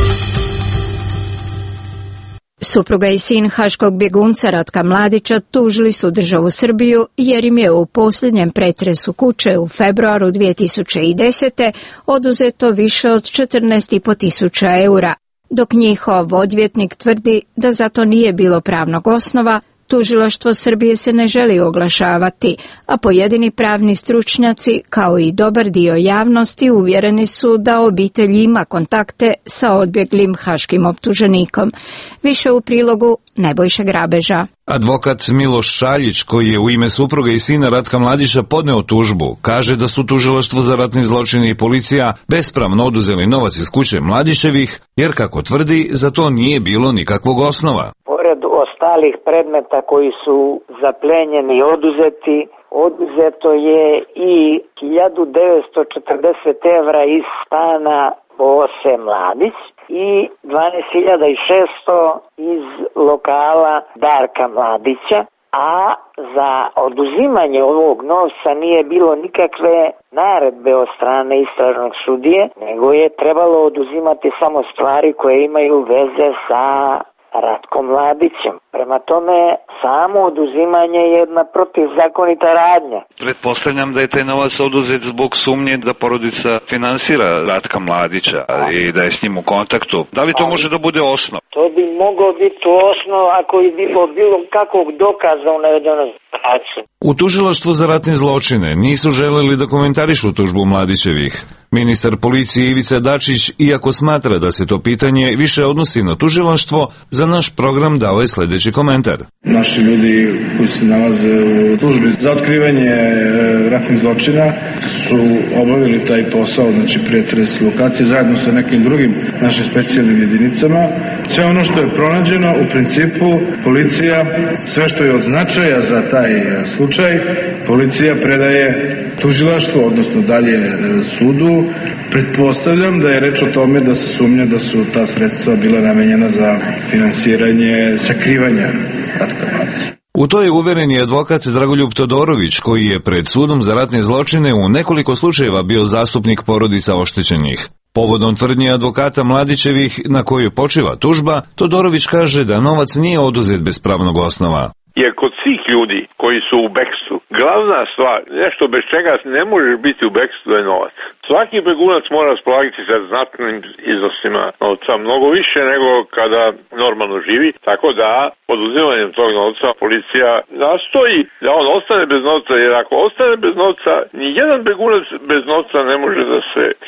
Speaker 1: Supruga i sin haškog bjegunca Ratka Mladića tužili su državu Srbiju jer im je u posljednjem pretresu kuće u februaru dvije tisuće desete. oduzeto više od četrnaest i po tisuća eura. Dok njihov odvjetnik tvrdi da za to nije bilo pravnog osnova, tužilaštvo Srbije se ne želi oglašavati, a pojedini pravni stručnjaci, kao i dobar dio javnosti, uvjereni su da obitelj ima kontakte sa odbjeglim haškim optuženikom. Više u prilogu Nebojše Grabeža.
Speaker 7: Advokat Miloš Šaljić, koji je u ime supruge i sina Ratka Mladića podneo tužbu, kaže da su tužilaštvo za ratni zločin i policija bespravno oduzeli novac iz kuće Mladićevih, jer, kako tvrdi, za to nije bilo nikakvog osnova.
Speaker 8: Pored ostalih predmeta koji su zaplenjeni i oduzeti, oduzeto je i hiljadu devetsto četrdeset evra iz stana Bose Mladić i dvanaest hiljada šesto iz lokala Darka Mladića, a za oduzimanje ovog novca nije bilo nikakve naredbe od strane istražnog sudije, nego je trebalo oduzimati samo stvari koje imaju veze sa Ratkom Mladićem. Prema tome, samo oduzimanje je jedna protivzakonita radnja.
Speaker 22: Pretpostavljam da je taj novac oduzet zbog sumnje da porodica finansira Ratka Mladića i da je s njim u kontaktu. Da li to može da bude osnov?
Speaker 8: To bi mogao biti osnov ako je bilo bilo kakvog dokaza u navedenoj situaciji.
Speaker 7: U tužilaštvu za ratne zločine nisu želeli da komentarišu tužbu Mladićevih. Ministar policije Ivica Dačić, iako smatra da se to pitanje više odnosi na tužilaštvo, za naš program dao je sljedeći komentar.
Speaker 23: Naši ljudi koji se nalaze u službi za otkrivanje ratnih zločina su obavili taj posao, znači pretres lokacije, zajedno sa nekim drugim našim specijalnim jedinicama. Sve ono što je pronađeno, u principu policija, sve što je od značaja za taj slučaj, policija predaje tužilaštvu, odnosno dalje sudu. Pretpostavljam da je reč o tome da se sumnja da su ta sredstva bila namenjena za finansiranje sakrivanja Ratka Mladića.
Speaker 7: U to je uveren i advokat Dragoljub Todorović, koji je pred sudom za ratne zločine u nekoliko slučajeva bio zastupnik porodica oštećenih. Povodom tvrdnje advokata Mladićevih na koju počiva tužba, Todorović kaže da novac nije oduzet bez pravnog osnova.
Speaker 9: Jer kod svih ljudi koji su u bekstvu, glavna stvar, nešto bez čega ne možeš biti u bekstvu, je novac. Svaki begunac mora raspolagati sa znatnim iznosima novca, mnogo više nego kada normalno živi, tako da oduzimanjem tog novca policija nastoji da on ostane bez novca, jer ako ostane bez novca, ni jedan begunac bez novca ne može da se krije.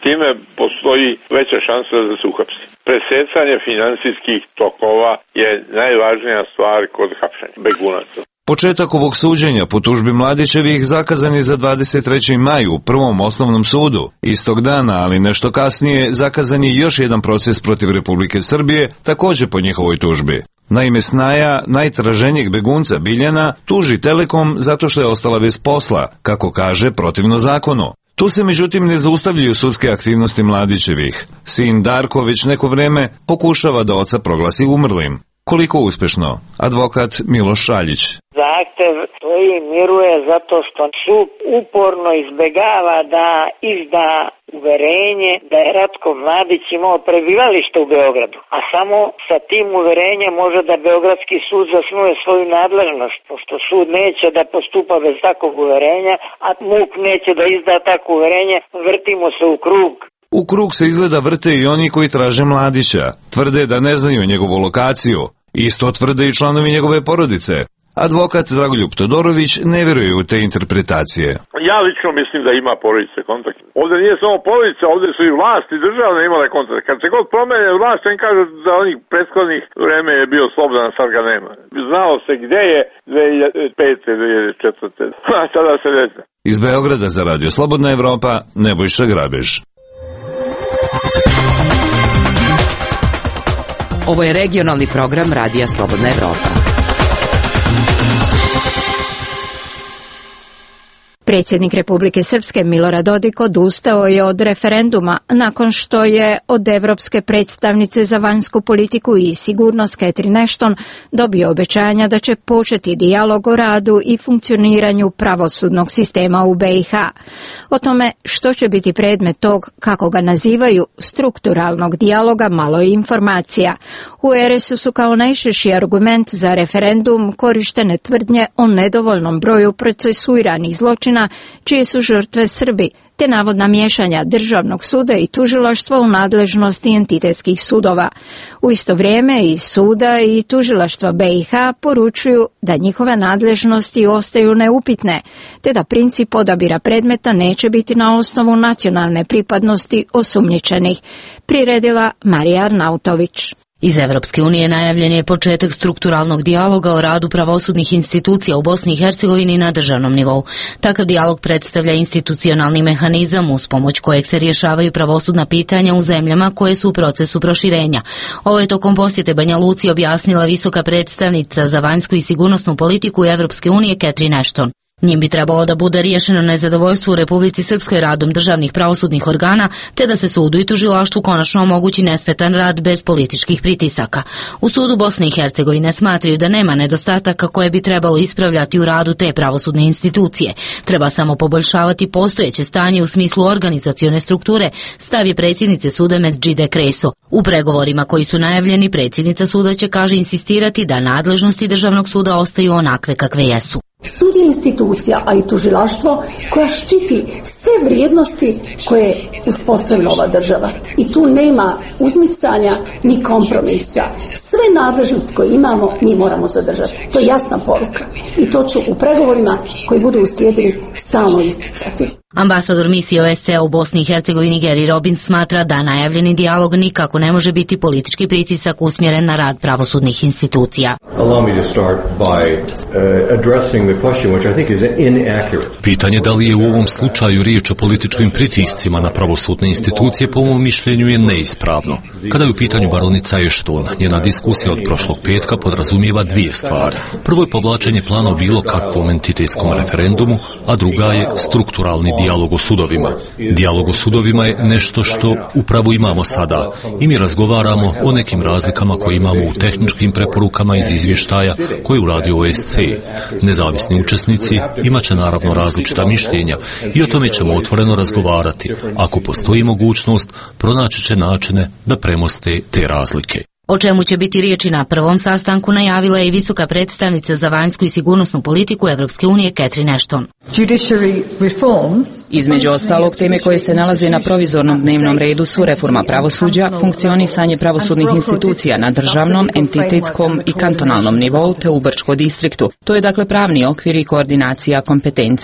Speaker 9: Time postoji veća šansa da se uhapsi. Presecanje finansijskih tokova je najvažnija stvar kod hapšenja begunaca.
Speaker 7: Početak ovog suđenja po tužbi Mladićevih zakazan je za dvadeset treći maj u Prvom osnovnom sudu. Istog dana, ali nešto kasnije, zakazan je još jedan proces protiv Republike Srbije, također po njihovoj tužbi. Naime, snaja najtraženijeg begunca Biljana tuži Telekom zato što je ostala bez posla, kako kaže, protivno zakonu. Tu se međutim ne zaustavljaju sudske aktivnosti Mladićevih. Sin Darko već neko vreme pokušava da oca proglasi umrlim. Koliko uspešno? Advokat Miloš Šaljić.
Speaker 8: Zahtev stoji miruje zato što sud uporno izbegava da izda uverenje da je Ratko Mladić imao prebivalište u Beogradu, a samo sa tim uverenjem može da Beogradski sud zasnuje svoju nadležnost, pošto sud neće da postupa bez takvog uverenja, a M U P neće da izda takvo uverenje, vrtimo se u krug.
Speaker 7: U krug se izgleda vrte i oni koji traže Mladića. Tvrde da ne znaju njegovu lokaciju. Isto tvrde i članovi njegove porodice. Advokat Dragoljub Todorović ne vjeruje u te interpretacije.
Speaker 9: Ja lično mislim da ima porodice kontakt. Ovdje nije samo porodica, ovdje su i vlast i državne imale kontakt. Kad se god promene vlast, on kaže da onih prethodnih vreme je bio slobodan, sad ga nema. Znao se gdje je dve hiljade pete. dve hiljade četvrte. A sada se ne zna.
Speaker 7: Iz Beograda za Radio Slobodna Evropa, Nebojša Grabež.
Speaker 11: Ovo je regionalni program Radija Slobodna Evropa.
Speaker 1: Predsjednik Republike Srpske Milorad Dodik odustao je od referenduma nakon što je od evropske predstavnice za vanjsku politiku i sigurnost Catherine Ashton dobio obećanja da će početi dijalog o radu i funkcioniranju pravosudnog sistema u be i ha. O tome što će biti predmet tog, kako ga nazivaju, strukturalnog dijaloga malo je informacija. U er es u su kao najčešći argument za referendum korištene tvrdnje o nedovoljnom broju procesuiranih zločina čije su žrtve Srbi, te navodna miješanja državnog suda i tužilaštva u nadležnosti entitetskih sudova. U isto vrijeme i suda i tužilaštva be i ha poručuju da njihove nadležnosti ostaju neupitne, te da princip odabira predmeta neće biti na osnovu nacionalne pripadnosti osumnjičenih, priredila Marija Arnautović.
Speaker 12: Iz Evropske unije najavljen je početak strukturalnog dijaloga o radu pravosudnih institucija u Bosni i Hercegovini na državnom nivou. Takav dijalog predstavlja institucionalni mehanizam uz pomoć kojeg se rješavaju pravosudna pitanja u zemljama koje su u procesu proširenja. Ovo je tokom posjete Banja Luci objasnila visoka predstavnica za vanjsku i sigurnosnu politiku Evropske unije Catherine Ashton. Njim bi trebalo da bude riješeno nezadovoljstvo u Republici Srpskoj radom državnih pravosudnih organa, te da se sudu i tužilaštvu konačno omogući nesmetan rad bez političkih pritisaka. U sudu Bosne i Hercegovine smatraju da nema nedostataka koje bi trebalo ispravljati u radu te pravosudne institucije. Treba samo poboljšavati postojeće stanje u smislu organizacione strukture, stav je predsjednice suda Medžide Kreso. U pregovorima koji su najavljeni, predsjednica suda će, kaže, insistirati da nadležnosti državnog suda ostaju onakve kakve jesu.
Speaker 2: Sud je institucija, a i tužilaštvo, koja štiti sve vrijednosti koje je uspostavila ova država. I tu nema uzmicanja ni kompromisa. Sve nadležnosti koje imamo mi moramo zadržati. To je jasna poruka. I to ću u pregovorima koji budu uslijedili stalno isticati.
Speaker 12: Ambasador misije o es ce a u Bosni i Hercegovini Gary Robbins smatra da najavljeni dijalog nikako ne može biti politički pritisak usmjeren na rad pravosudnih institucija.
Speaker 13: Pitanje da li je u ovom slučaju riječ o političkim pritiscima na pravosudne institucije po mom mišljenju je neispravno. Kada je u pitanju baronica Ashton, njena diskusija od prošlog petka podrazumijeva dvije stvari. Prvo je povlačenje plana o bilo kakvom entitetskom referendumu, a druga je strukturalni dijalog o sudovima. Dijalog o sudovima je nešto što upravo imamo sada i mi razgovaramo o nekim razlikama koje imamo u tehničkim preporukama iz izvještaja koje je uradio o es ce. Nezavisni učesnici imat će naravno različita mišljenja i o tome ćemo otvoreno razgovarati. Ako postoji mogućnost, pronaći će načine da premoste te razlike.
Speaker 12: O čemu će biti riječi na prvom sastanku najavila je i visoka predstavnica za vanjsku i sigurnosnu politiku Evropske unije Catherine Ashton.
Speaker 14: Između ostalog, teme koje se nalaze na provizornom dnevnom redu su reforma pravosuđa, funkcionisanje pravosudnih institucija na državnom, entitetskom i kantonalnom nivou te u Brčko distriktu. To je dakle pravni okvir i koordinacija kompetencija.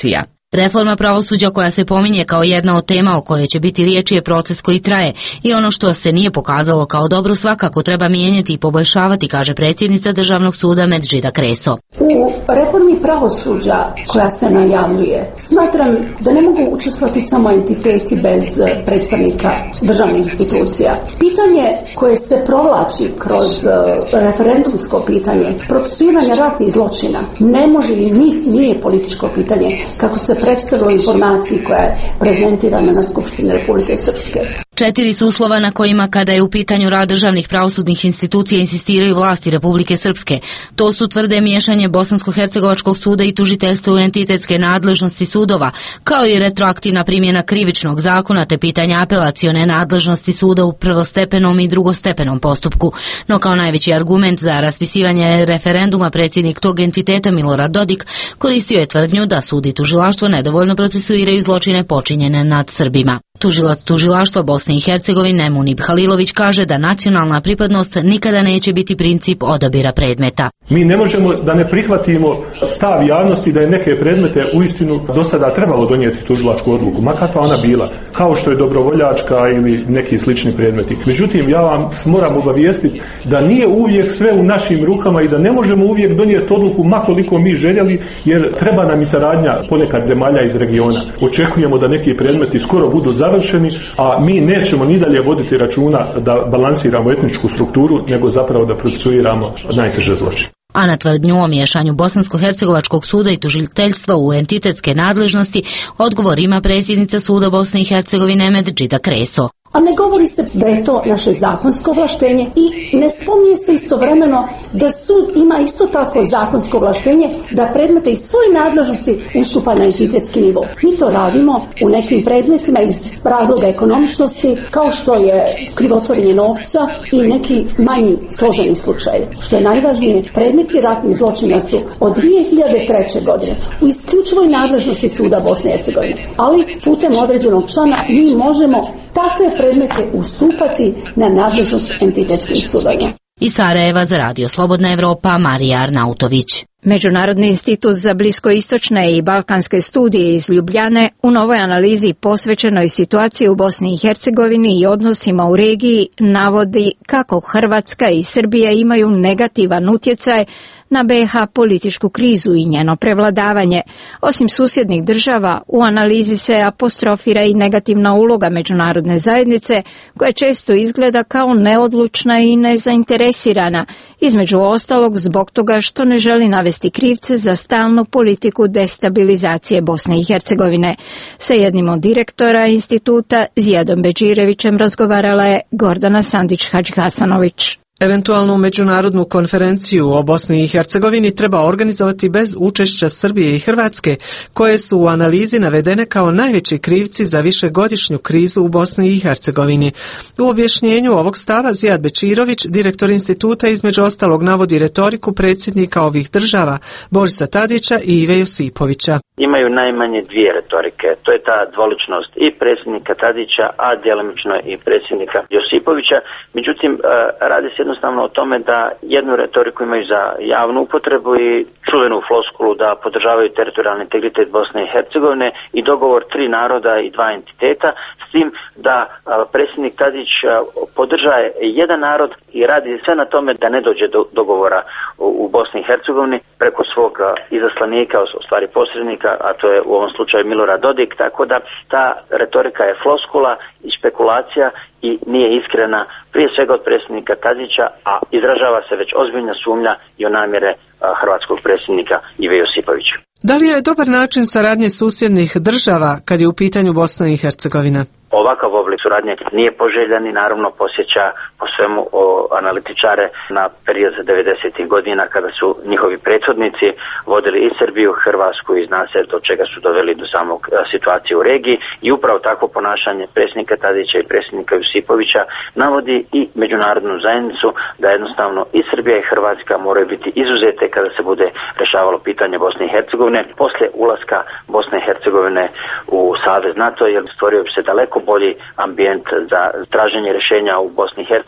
Speaker 12: Reforma pravosuđa koja se pominje kao jedna od tema o kojoj će biti riječi je proces koji traje i ono što se nije pokazalo kao dobro svakako treba mijenjati i poboljšavati, kaže predsjednica Državnog suda Medžida Kreso.
Speaker 2: U reformi pravosuđa koja se najavljuje, smatram da ne mogu učestvovati samo entiteti bez predstavnika državnih institucija. Pitanje koje se provlači kroz referendumsko pitanje, procesuiranje ratnih zločina, ne može i nije političko pitanje, kako se predstavilo informaciji koja je prezentirana na Skupštini Republike Srpske.
Speaker 12: Četiri su uslova na kojima, kada je u pitanju rad državnih pravosudnih institucija, insistiraju vlasti Republike Srpske. To su tvrde miješanje Bosansko-hercegovačkog suda i tužiteljstva u entitetske nadležnosti sudova, kao i retroaktivna primjena krivičnog zakona te pitanja apelacione nadležnosti suda u prvostepenom i drugostepenom postupku. No kao najveći argument za raspisivanje referenduma predsjednik tog entiteta Milorad Dodik koristio je tvrdnju da sud i tužilaštvo nedovoljno procesuiraju zločine počinjene nad Srbima. Tužilac tužilaštva Bosne i Hercegovine Munib Halilović kaže da nacionalna pripadnost nikada neće biti princip odabira predmeta.
Speaker 15: Mi ne možemo da ne prihvatimo stav javnosti da je neke predmete uistinu do sada trebalo donijeti tužilačku odluku, ma kakva ona bila, kao što je dobrovoljačka ili neki slični predmeti. Međutim, ja vam moram obavijestiti da nije uvijek sve u našim rukama i da ne možemo uvijek donijeti odluku ma koliko mi željeli, jer treba nam i saradnja ponekad zemalja iz regiona. Očekujemo da neki predmeti skoro budu završeni, a mi nećemo ni dalje voditi računa da balansiramo etničku strukturu, nego zapravo da procesuiramo najteže zločine.
Speaker 12: A na tvrdnju o miješanju Bosansko-hercegovačkog suda i tužiteljstva u entitetske nadležnosti odgovor ima predsjednica suda Bosne i Hercegovine Medžida Kreso.
Speaker 2: A ne govori se da je to naše zakonsko ovlaštenje i ne spominje se istovremeno da sud ima isto tako zakonsko ovlaštenje da predmete iz svoje nadležnosti ustupa na entitetski nivo. Mi to radimo u nekim predmetima iz razloga ekonomičnosti, kao što je krivotvorenje novca i neki manji složeni slučaj. Što je najvažnije, predmeti ratnih zločina su od dvije hiljade treće. godine u isključivoj nadležnosti suda Bosne i Hercegovine, ali putem određenog člana mi možemo takve predmete ustupati na nadležnost entitetskih sudova.
Speaker 12: Iz Sarajeva za Radio Slobodna Evropa Marija Arnautović.
Speaker 1: Međunarodni institut za bliskoistočne i balkanske studije iz Ljubljane u novoj analizi posvećenoj situaciji u Bosni i Hercegovini i odnosima u regiji navodi kako Hrvatska i Srbija imaju negativan utjecaj na be ha političku krizu i njeno prevladavanje. Osim susjednih država, u analizi se apostrofira i negativna uloga međunarodne zajednice, koja često izgleda kao neodlučna i nezainteresirana, između ostalog zbog toga što ne želi navesti krivce za stalnu politiku destabilizacije Bosne i Hercegovine. Sa jednim od direktora instituta, Zijadom Beđirevićem, razgovarala je Gordana Sandić-Hadžihasanović.
Speaker 16: Eventualnu međunarodnu konferenciju o Bosni i Hercegovini treba organizovati bez učešća Srbije i Hrvatske, koje su u analizi navedene kao najveći krivci za višegodišnju krizu u Bosni i Hercegovini. U objašnjenju ovog stava Zijad Bećirović, direktor instituta, između ostalog navodi retoriku predsjednika ovih država, Borisa Tadića i Ive Josipovića.
Speaker 4: Imaju najmanje dvije retorike, to je ta dvoličnost i predsjednika Tadića, a djelomično i predsjednika Josipovića. Međutim, radi se jednostavno o tome da jednu retoriku imaju za javnu upotrebu i čuvenu floskulu da podržavaju teritorijalni integritet Bosne i Hercegovine i dogovor tri naroda i dva entiteta, s tim da predsjednik Tadić podržaje jedan narod i radi sve na tome da ne dođe do dogovora u Bosni i Hercegovini preko svog izaslanika, u stvari posrednika, a to je u ovom slučaju Milorad Dodik, tako da ta retorika je floskula i špekulacija i nije iskrena, prije svega od predsjednika Tadića, a izražava se već ozbiljna sumnja i o namjere hrvatskog predsjednika Ive Josipovića.
Speaker 16: Da li je dobar način saradnje susjednih država kad je u pitanju Bosna i Hercegovina?
Speaker 4: Ovakav oblik suradnje nije poželjan i naravno posjeća po svemu o analitičare na period devedesetih godina kada su njihovi prethodnici vodili i Srbiju, Hrvatsku i zna se do čega su doveli do samog situacije u regiji i upravo takvo ponašanje predsjednika Tadića i predsjednika Josipovića navodi i međunarodnu zajednicu da jednostavno i Srbija i Hrvatska moraju biti izuzete kada se bude rješavalo pitanje Bosne i Hercegovine. Poslije ulaska Bosne i Hercegovine u Savez NATO, jer stvorio bi se daleko bolji ambijent za traženje rješenja u Bosni i Hercegovini.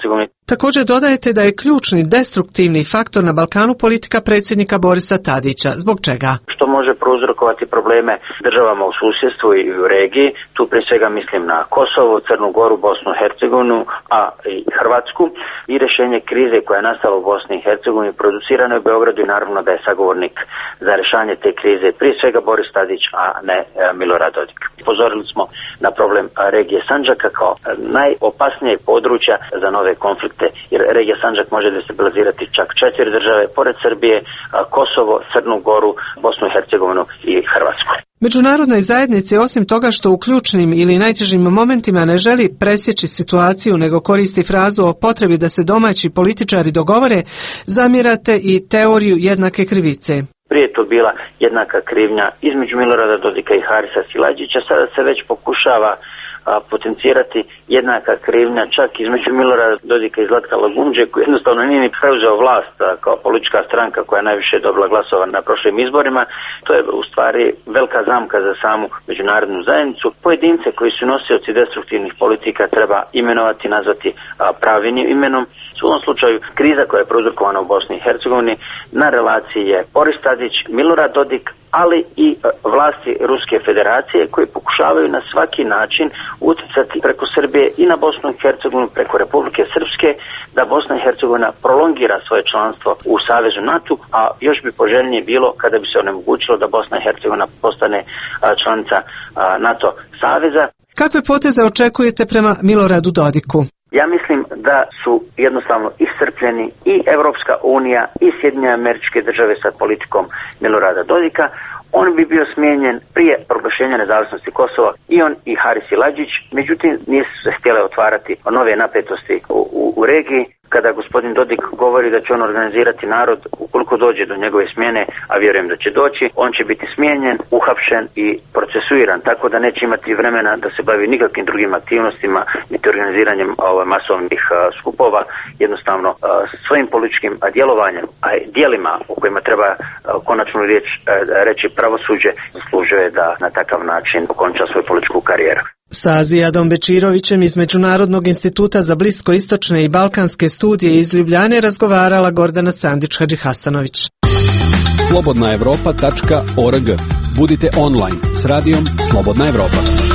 Speaker 16: Također dodajete da je ključni destruktivni faktor na Balkanu politika predsjednika Borisa Tadića. Zbog čega?
Speaker 4: Što može prouzrokovati probleme državama u susjedstvu i u regiji, tu prije svega mislim na Kosovo, Crnu Goru, Bosnu i Hercegovinu, a i Hrvatsku, i rješenje krize koja je nastala u Bosni i Hercegovini producirano je u Beogradu i naravno da je sagovornik za rješavanje te krize prije svega Boris Tadić, a ne Milorad Dodik. Upozorili smo na problem regije Sandžaka kao najopasnije područja za nove konflikte, jer regija Sandžak može destabilizirati čak četiri države, pored Srbije, Kosovo, Crnu Goru, Bosnu i Hercegovinu i Hrvatsku.
Speaker 16: Međunarodnoj zajednici, osim toga što u ključnim ili najtežim momentima ne želi presjeći situaciju, nego koristi frazu o potrebi da se domaći političari dogovore, zamjerate i teoriju jednake krivice.
Speaker 4: Prije je to bila jednaka krivnja između Milorada Dodika i Harisa Silajdžića, sada se već pokušava a, potencirati jednaka krivnja čak između Milorada Dodika i Zlatka Lagundže, koji jednostavno nije ni preuzeo vlast a, kao politička stranka koja je najviše dobila glasova na prošlim izborima. To je u stvari velika zamka za samu međunarodnu zajednicu. Pojedince koji su nosioci destruktivnih politika treba imenovati, nazvati a, pravim imenom. U ovom slučaju kriza koja je prouzrokovana u Bosni i Hercegovini na relaciji je Boris Tadić, Milorad Dodik, ali i vlasti Ruske federacije koji pokušavaju na svaki način utjecati preko Srbije i na Bosnu i Hercegovinu, preko Republike Srpske, da Bosna i Hercegovina prolongira svoje članstvo u Savezu NATO, a još bi poželjnije bilo kada bi se onemogućilo da Bosna i Hercegovina postane članica NATO saveza.
Speaker 16: Kakve poteze očekujete prema Miloradu Dodiku?
Speaker 4: Ja mislim da su jednostavno iscrpljeni i Evropska unija i Sjedinjene Američke Države sa politikom Milorada Dodika. On bi bio smijenjen prije proglašenja nezavisnosti Kosova, i on i Haris Silajdžić, međutim nisu se htjele otvarati nove napetosti u, u, u regiji. Kada gospodin Dodik govori da će on organizirati narod ukoliko dođe do njegove smjene, a vjerujem da će doći, on će biti smijenjen, uhapšen i procesuiran, tako da neće imati vremena da se bavi nikakvim drugim aktivnostima, niti organiziranjem ovaj, masovnih a, skupova. Jednostavno a, svojim političkim a, djelovanjem, a dijelima o kojima treba a, konačnu riječ a, reći pravosuđe, zaslužuje da na takav način okonča svoju političku karijeru.
Speaker 16: Sa Zijadom Bečirovićem iz Međunarodnog instituta za bliskoistočne i balkanske studije iz Ljubljane razgovarala Gordana Sandić-Hadžihasanović.
Speaker 10: slobodna evropa tačka org. Budite online s radijom Slobodna Evropa.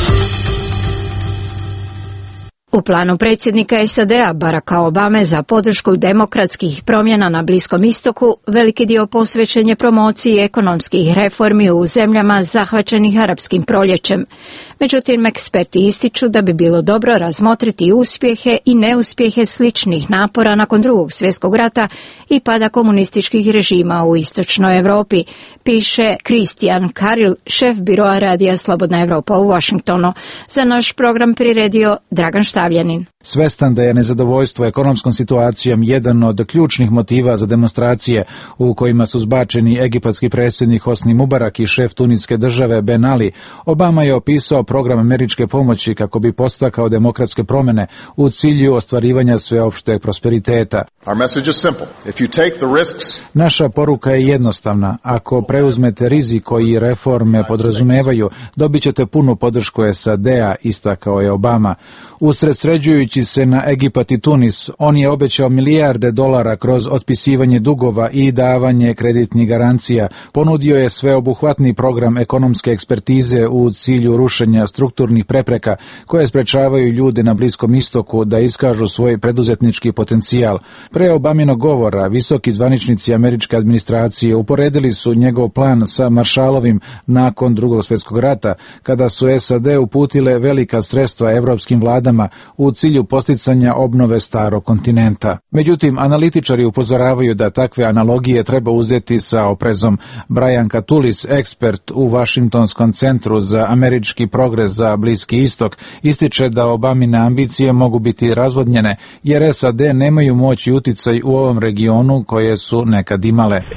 Speaker 1: U planu predsjednika S A D-a Baracka Obame za podršku demokratskih promjena na Bliskom istoku veliki dio posvećen je promociji ekonomskih reformi u zemljama zahvaćenih arapskim proljećem. Međutim, eksperti ističu da bi bilo dobro razmotriti uspjehe i neuspjehe sličnih napora nakon drugog svjetskog rata i pada komunističkih režima u istočnoj Europi, piše Kristijan Karil, šef biroa radija Slobodna Evropa u Washingtonu. Za naš program priredio Dragan Štavljanin.
Speaker 3: Svestan da je nezadovoljstvo ekonomskom situacijom jedan od ključnih motiva za demonstracije u kojima su zbačeni egipatski predsjednik Hosni Mubarak i šef Tuniske države Ben Ali, Obama je opisao program američke pomoći kako bi podstakao demokratske promjene u cilju ostvarivanja sveopšteg prosperiteta.
Speaker 17: Our message is simple. If you take the risks...
Speaker 3: Naša poruka je jednostavna. Ako preuzmete rizik koji reforme podrazumevaju, dobit ćete punu podršku S A D-a, istakao je Obama. Usredsređujući se na Egipat i Tunis, on je obećao milijarde dolara kroz otpisivanje dugova i davanje kreditnih garancija. Ponudio je sveobuhvatni program ekonomske ekspertize u cilju rušenja strukturnih prepreka koje sprečavaju ljude na Bliskom istoku da iskažu svoj preduzetnički potencijal. Pre Obaminog govora, visoki zvaničnici američke administracije uporedili su njegov plan sa Marshallovim nakon drugog svjetskog rata, kada su S A D uputile velika sredstva evropskim vladama u cilju posticanja obnove starog kontinenta. Međutim, analitičari upozoravaju da takve analogije treba uzeti sa oprezom. Brian Katulis, ekspert u Washingtonskom centru za američki progres za Bliski istok, ističe da Obamine ambicije mogu biti razvodnjene, jer S A D nemaju moć i uticaj u ovom regionu koje su nekad imale.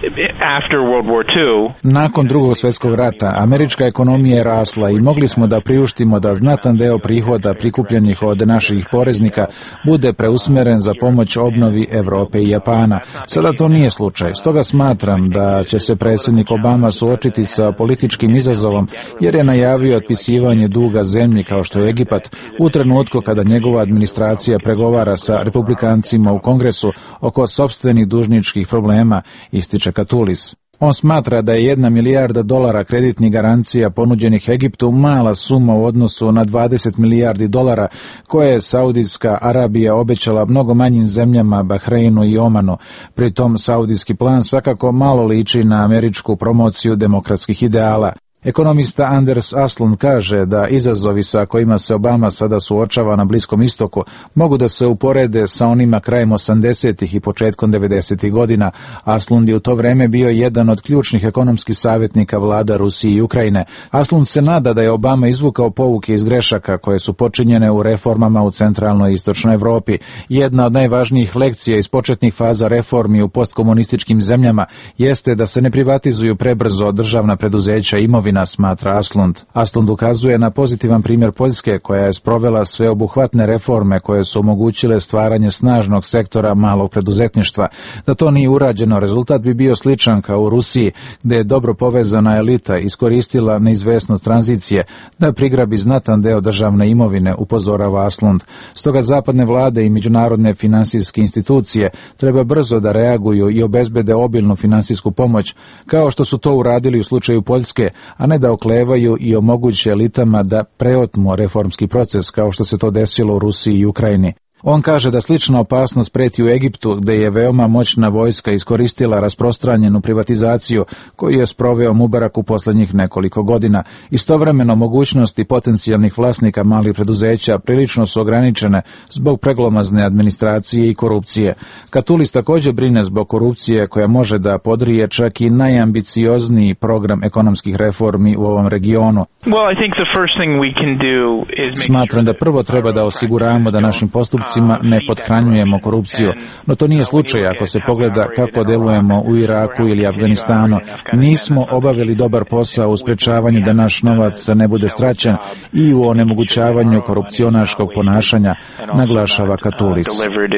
Speaker 18: after World War Two.
Speaker 3: Nakon drugog svjetskog rata, američka ekonomija je rasla i mogli smo da priuštimo da znatan deo prihoda prikupljenih od naših poreznika bude preusmeren za pomoć obnovi Evrope i Japana. Sada to nije slučaj, stoga smatram da će se predsjednik Obama suočiti sa političkim izazovom jer je najavio otpisivanje duga zemlji kao što je Egipat u trenutku kada njegova administracija pregovara sa republikancima u Kongresu oko sopstvenih dužničkih problema, ističe Katulis. On smatra da je jedna milijarda dolara kreditnih garancija ponuđenih Egiptu mala suma u odnosu na dvadeset milijardi dolara koje je Saudijska Arabija obećala mnogo manjim zemljama Bahreinu i Omanu. Pritom saudijski plan svakako malo liči na američku promociju demokratskih ideala. Ekonomista Anders Aslund kaže da izazovi sa kojima se Obama sada suočava na Bliskom istoku mogu da se uporede sa onima krajem osamdesetih i početkom devedesetih godina. Aslund je u to vreme bio jedan od ključnih ekonomskih savjetnika vlada Rusije i Ukrajine. Aslund se nada da je Obama izvukao pouke iz grešaka koje su počinjene u reformama u centralnoj i istočnoj Evropi. Jedna od najvažnijih lekcija iz početnih faza reformi u postkomunističkim zemljama jeste da se ne privatizuju prebrzo državna preduzeća i imovina, smatra Aslund. Aslund ukazuje na pozitivan primjer Poljske koja je sprovela sveobuhvatne reforme koje su omogućile stvaranje snažnog sektora malog preduzetništva. Da to nije urađeno, rezultat bi bio sličan kao u Rusiji, gde je dobro povezana elita iskoristila neizvesnost tranzicije da prigrabi znatan deo državne imovine, upozorava Aslund. Stoga zapadne vlade i međunarodne finansijske institucije treba brzo da reaguju i obezbede obilnu finansijsku pomoć, kao što su to uradili u slučaju Poljske, a ne da oklevaju i omoguće elitama da preotmu reformski proces kao što se to desilo u Rusiji i Ukrajini. On kaže da slična opasnost preti u Egiptu, gde je veoma moćna vojska iskoristila rasprostranjenu privatizaciju koju je sproveo Mubarak u posljednjih nekoliko godina. Istovremeno mogućnosti potencijalnih vlasnika malih preduzeća prilično su ograničene zbog preglomazne administracije i korupcije. Katulis također brine zbog korupcije koja može da podrije čak i najambiciozniji program ekonomskih reformi u ovom regionu.
Speaker 18: Well, I think the first thing we can do is
Speaker 3: Smatram da prvo treba da osiguramo da našim postupcima ne pothranjujemo korupciju, no to nije slučaj ako se pogleda kako delujemo u Iraku ili Afganistanu. Nismo obavili dobar posao u sprečavanju da naš novac ne bude straćen i u onemogućavanju korupcionaškog ponašanja, naglašava Katulis.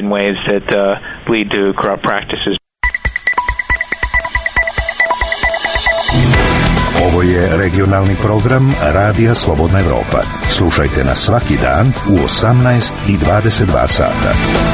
Speaker 34: Ovo je regionalni program Radija Slobodna Evropa. Slušajte nas svaki dan u osamnaest i dvadeset dva sata.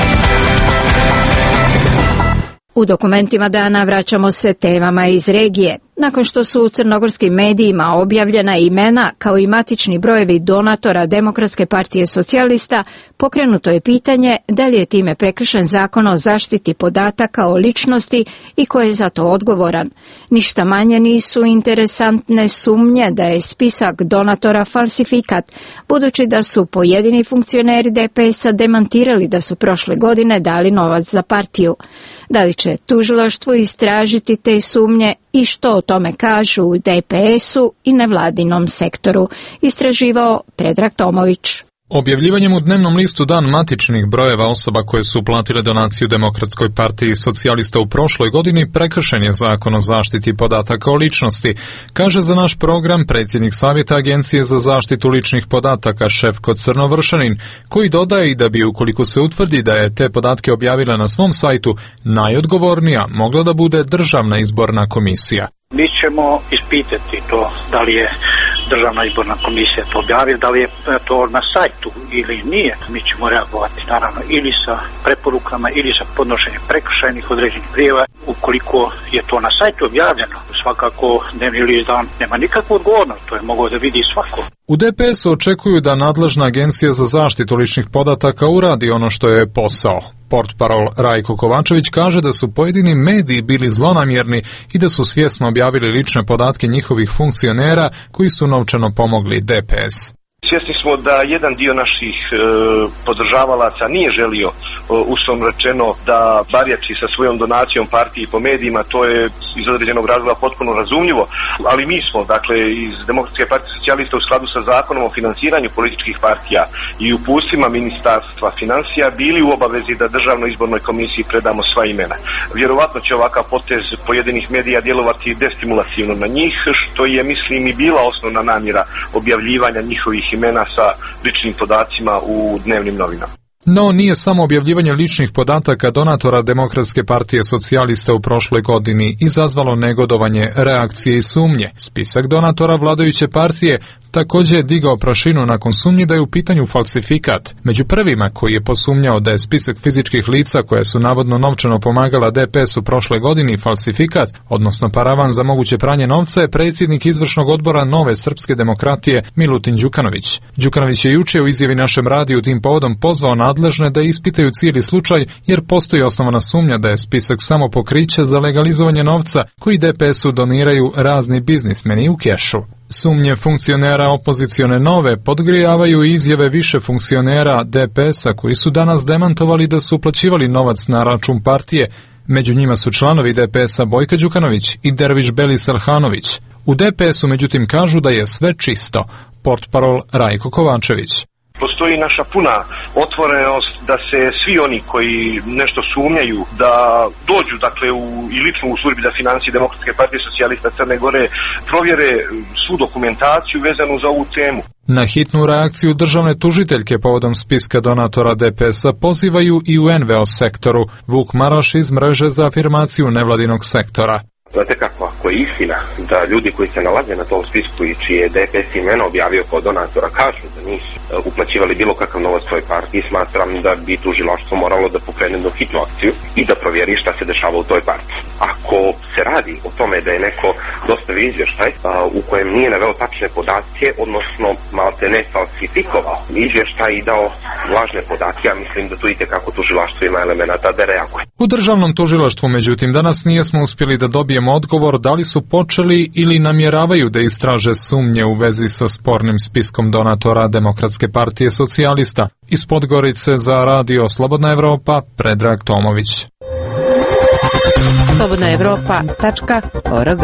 Speaker 1: U dokumentima dana vraćamo se temama iz regije. Nakon što su u crnogorskim medijima objavljena imena kao i matični brojevi donatora Demokratske partije socijalista, pokrenuto je pitanje da li je time prekršen zakon o zaštiti podataka o ličnosti i ko je za to odgovoran. Ništa manje nisu interesantne sumnje da je spisak donatora falsifikat, budući da su pojedini funkcioneri D P S-a demantirali da su prošle godine dali novac za partiju. Da li će tužilaštvo istražiti te sumnje i što o tome kažu u D P S-u i nevladinom sektoru, istraživao Predrag Tomović.
Speaker 19: Objavljivanjem u dnevnom listu dan matičnih brojeva osoba koje su uplatile donaciju Demokratskoj partiji socijalista u prošloj godini prekršen je zakon o zaštiti podataka o ličnosti, kaže za naš program predsjednik Savjeta Agencije za zaštitu ličnih podataka Šefko Crnovršanin, koji dodaje i da bi ukoliko se utvrdi da je te podatke objavila na svom sajtu, najodgovornija mogla da bude Državna izborna komisija.
Speaker 20: Mi ćemo ispitati to da li je Državna izborna komisija to objavila, da li je to na sajtu ili nije. Mi ćemo reagovati naravno ili sa preporukama ili sa podnošenjem prekršajnih određenih prijava. Ukoliko je to na sajtu objavljeno, svakako dnevni list dan nema nikakvu odgovornost, to je mogao da vidi svako.
Speaker 19: U D P S-u očekuju da nadležna Agencija za zaštitu ličnih podataka uradi ono što je posao. Portparol Rajko Kovačević kaže da su pojedini mediji bili zlonamjerni i da su svjesno objavili lične podatke njihovih funkcionera koji su novčano pomogli D P S.
Speaker 5: Svjesni smo da jedan dio naših e, podržavalaca nije želio uslovno rečeno da barjači sa svojom donacijom partiji po medijima, to je iz određenog razloga potpuno razumljivo, ali mi smo, dakle, iz Demokratske partije socijalista u skladu sa zakonom o finansiranju političkih partija i uputstvima Ministarstva financija bili u obavezi da Državnoj izbornoj komisiji predamo sva imena. Vjerovatno će ovakav potez pojedinih medija djelovati destimulativno na njih, što je, mislim, i bila osnovna namjera objavljivanja njihovih imena sa ličnim podacima u dnevnim novinama.
Speaker 19: No, nije samo objavljivanje ličnih podataka donatora Demokratske partije socijalista u prošloj godini izazvalo negodovanje, reakcije i sumnje. Spisak donatora vladajuće partije također je digao prašinu nakon sumnji da je u pitanju falsifikat. Među prvima koji je posumnjao da je spisak fizičkih lica koje su navodno novčano pomagala D P S u prošle godini falsifikat, odnosno paravan za moguće pranje novca, je predsjednik izvršnog odbora Nove srpske demokratije Milutin Đukanović. Đukanović je juče u izjavi našem radiju tim povodom pozvao nadležne da ispitaju cijeli slučaj, jer postoji osnovana sumnja da je spisak samo pokriće za legalizovanje novca koji D P S-u doniraju razni biznismeni u kešu. Sumnje funkcionera opozicione Nove podgrijavaju izjave više funkcionera D P S-a koji su danas demantovali da su uplaćivali novac na račun partije. Među njima su članovi D P S-a Bojka Đukanović i Derviš Belis Arhanović. U D P S-u međutim kažu da je sve čisto. Portparol Rajko Kovačević.
Speaker 5: Postoji naša puna otvorenost da se svi oni koji nešto sumnjaju da dođu, dakle, u, i lično u službi za financije Demokratske partije socijalista Crne Gore provjere svu dokumentaciju vezanu za ovu temu.
Speaker 19: Na hitnu reakciju državne tužiteljke povodom spiska donatora D P S-a pozivaju i u N V O sektoru. Vuk Maraš iz mreže za afirmaciju nevladinog sektora.
Speaker 5: Znate kako, ako je istina da ljudi koji se nalaze na tom spisku i čije je D P S imeno objavio kao donatora kažu da nisu uplaćivali bilo kakav novac svoj partiji, smatram da bi tužilaštvo moralo da pokrene do hitnu akciju i da provjeri šta se dešava u toj partiji. Ako se radi o tome da je neko dostavio izvještaj u kojem nije naveo tačne podatke, odnosno malte ne falsifikovao izvještaj i dao lažne podatke, ja mislim da tu itekako tužilaštvo ima elemenata da reaguje.
Speaker 19: U državnom tužilaštvu, međutim, danas nijesmo uspjeli da dobijemo odgovor da li su počeli ili namjeravaju da istraže sumnje u vezi sa spornim spiskom donatora Demokratske partije socijalista. Iz Podgorice za radio Slobodna Evropa, Predrag Tomović.
Speaker 11: slobodna evropa tačka org.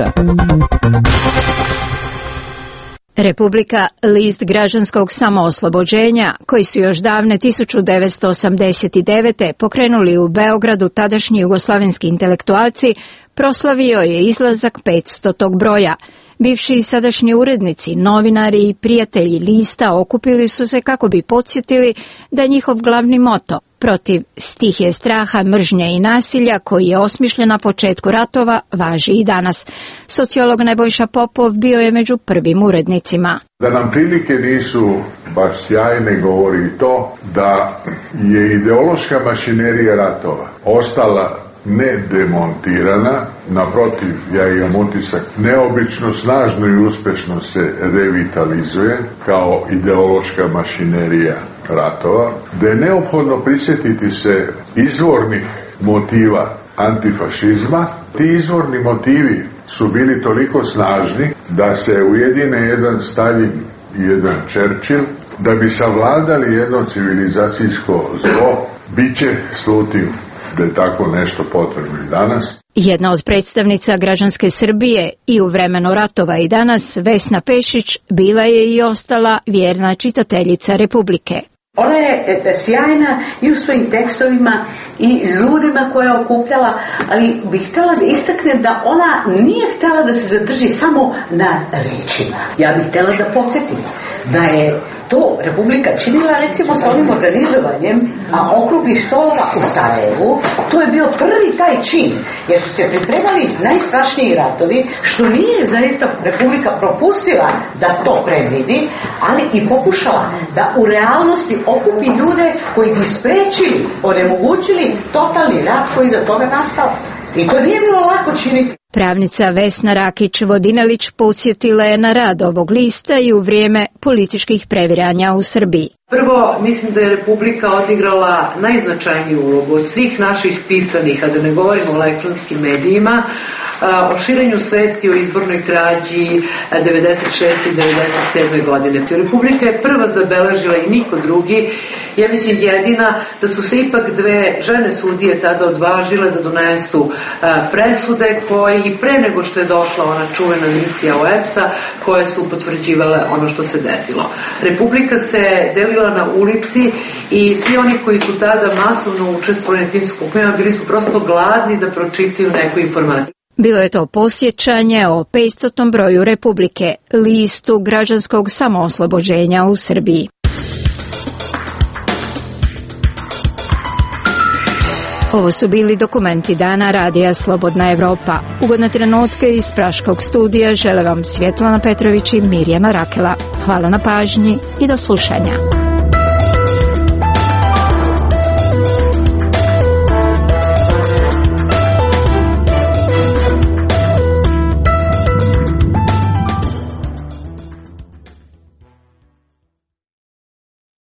Speaker 1: Republika, list građanskog samooslobođenja, koji su još davne tisuću devetsto osamdeset devete. pokrenuli u Beogradu tadašnji jugoslavenski intelektualci, proslavio je izlazak petstotog broja. Bivši i sadašnji urednici, novinari i prijatelji lista okupili su se kako bi podsjetili da njihov glavni moto protiv stihije straha, mržnje i nasilja koji je osmišljen na početku ratova važi i danas. Sociolog Nebojša Popov bio je među prvim urednicima.
Speaker 6: Da nam prilike nisu baš sjajne govori to da je ideološka mašinerija ratova ostala ne demontirana, naprotiv, ja imam utisak, neobično snažno i uspešno se revitalizuje kao ideološka mašinerija ratova, da je neophodno prisjetiti se izvornih motiva antifašizma. Ti izvorni motivi su bili toliko snažni da se ujedine jedan Stalin i jedan Churchill, da bi savladali jedno civilizacijsko zlo, bit će slutiv da je tako nešto potrebno i danas.
Speaker 1: Jedna od predstavnica građanske Srbije i u vremenu ratova i danas, Vesna Pešić, bila je i ostala vjerna čitateljica Republike.
Speaker 21: Ona je sjajna i u svojim tekstovima i ljudima koje je okupljala, ali bih htjela da istaknem da ona nije htjela da se zadrži samo na rečima. Ja bih htjela da podsjetim da je to Republika činila recimo sa onim organizovanjem a okruglih stolova u Sarajevu. To je bio prvi taj čin, jer su se pripremali najstrašniji ratovi, što nije zaista Republika propustila da to predvidi, ali i pokušala da u realnosti okupi ljude koji bi sprečili, onemogućili totalni rat koji za toga nastao. I to nije bilo lako činiti.
Speaker 1: Pravnica Vesna Rakić-Vodinelić podsjetila je na rad ovog lista i u vrijeme političkih previranja u Srbiji.
Speaker 8: Prvo, mislim da je Republika odigrala najznačajniju ulogu od svih naših pisanih, a da ne govorimo o elektronskim medijima, o širenju svesti o izbornoj krađi devedeset šeste i devedeset sedme godine. Republika je prva zabeležila i niko drugi, ja mislim jedina, da su se ipak dve žene sudije tada odvažile da donesu presude koje i pre nego što je došla ona čuvena misija O E P S-a, koje su potvrđivale ono što se desilo. Republika se delila na ulici i svi oni koji su tada masovno učestvovali na tim skupovima bili su prosto gladni da pročitaju neku informaciju.
Speaker 1: Bilo je to posjećanje o petstotom broju Republike, listu građanskog samooslobođenja u Srbiji. Ovo su bili dokumenti dana Radija Slobodna Evropa. Ugodne trenutke iz Praškog studija žele vam Svjetlana Petrović i Mirjana Rakela. Hvala na pažnji i do slušanja.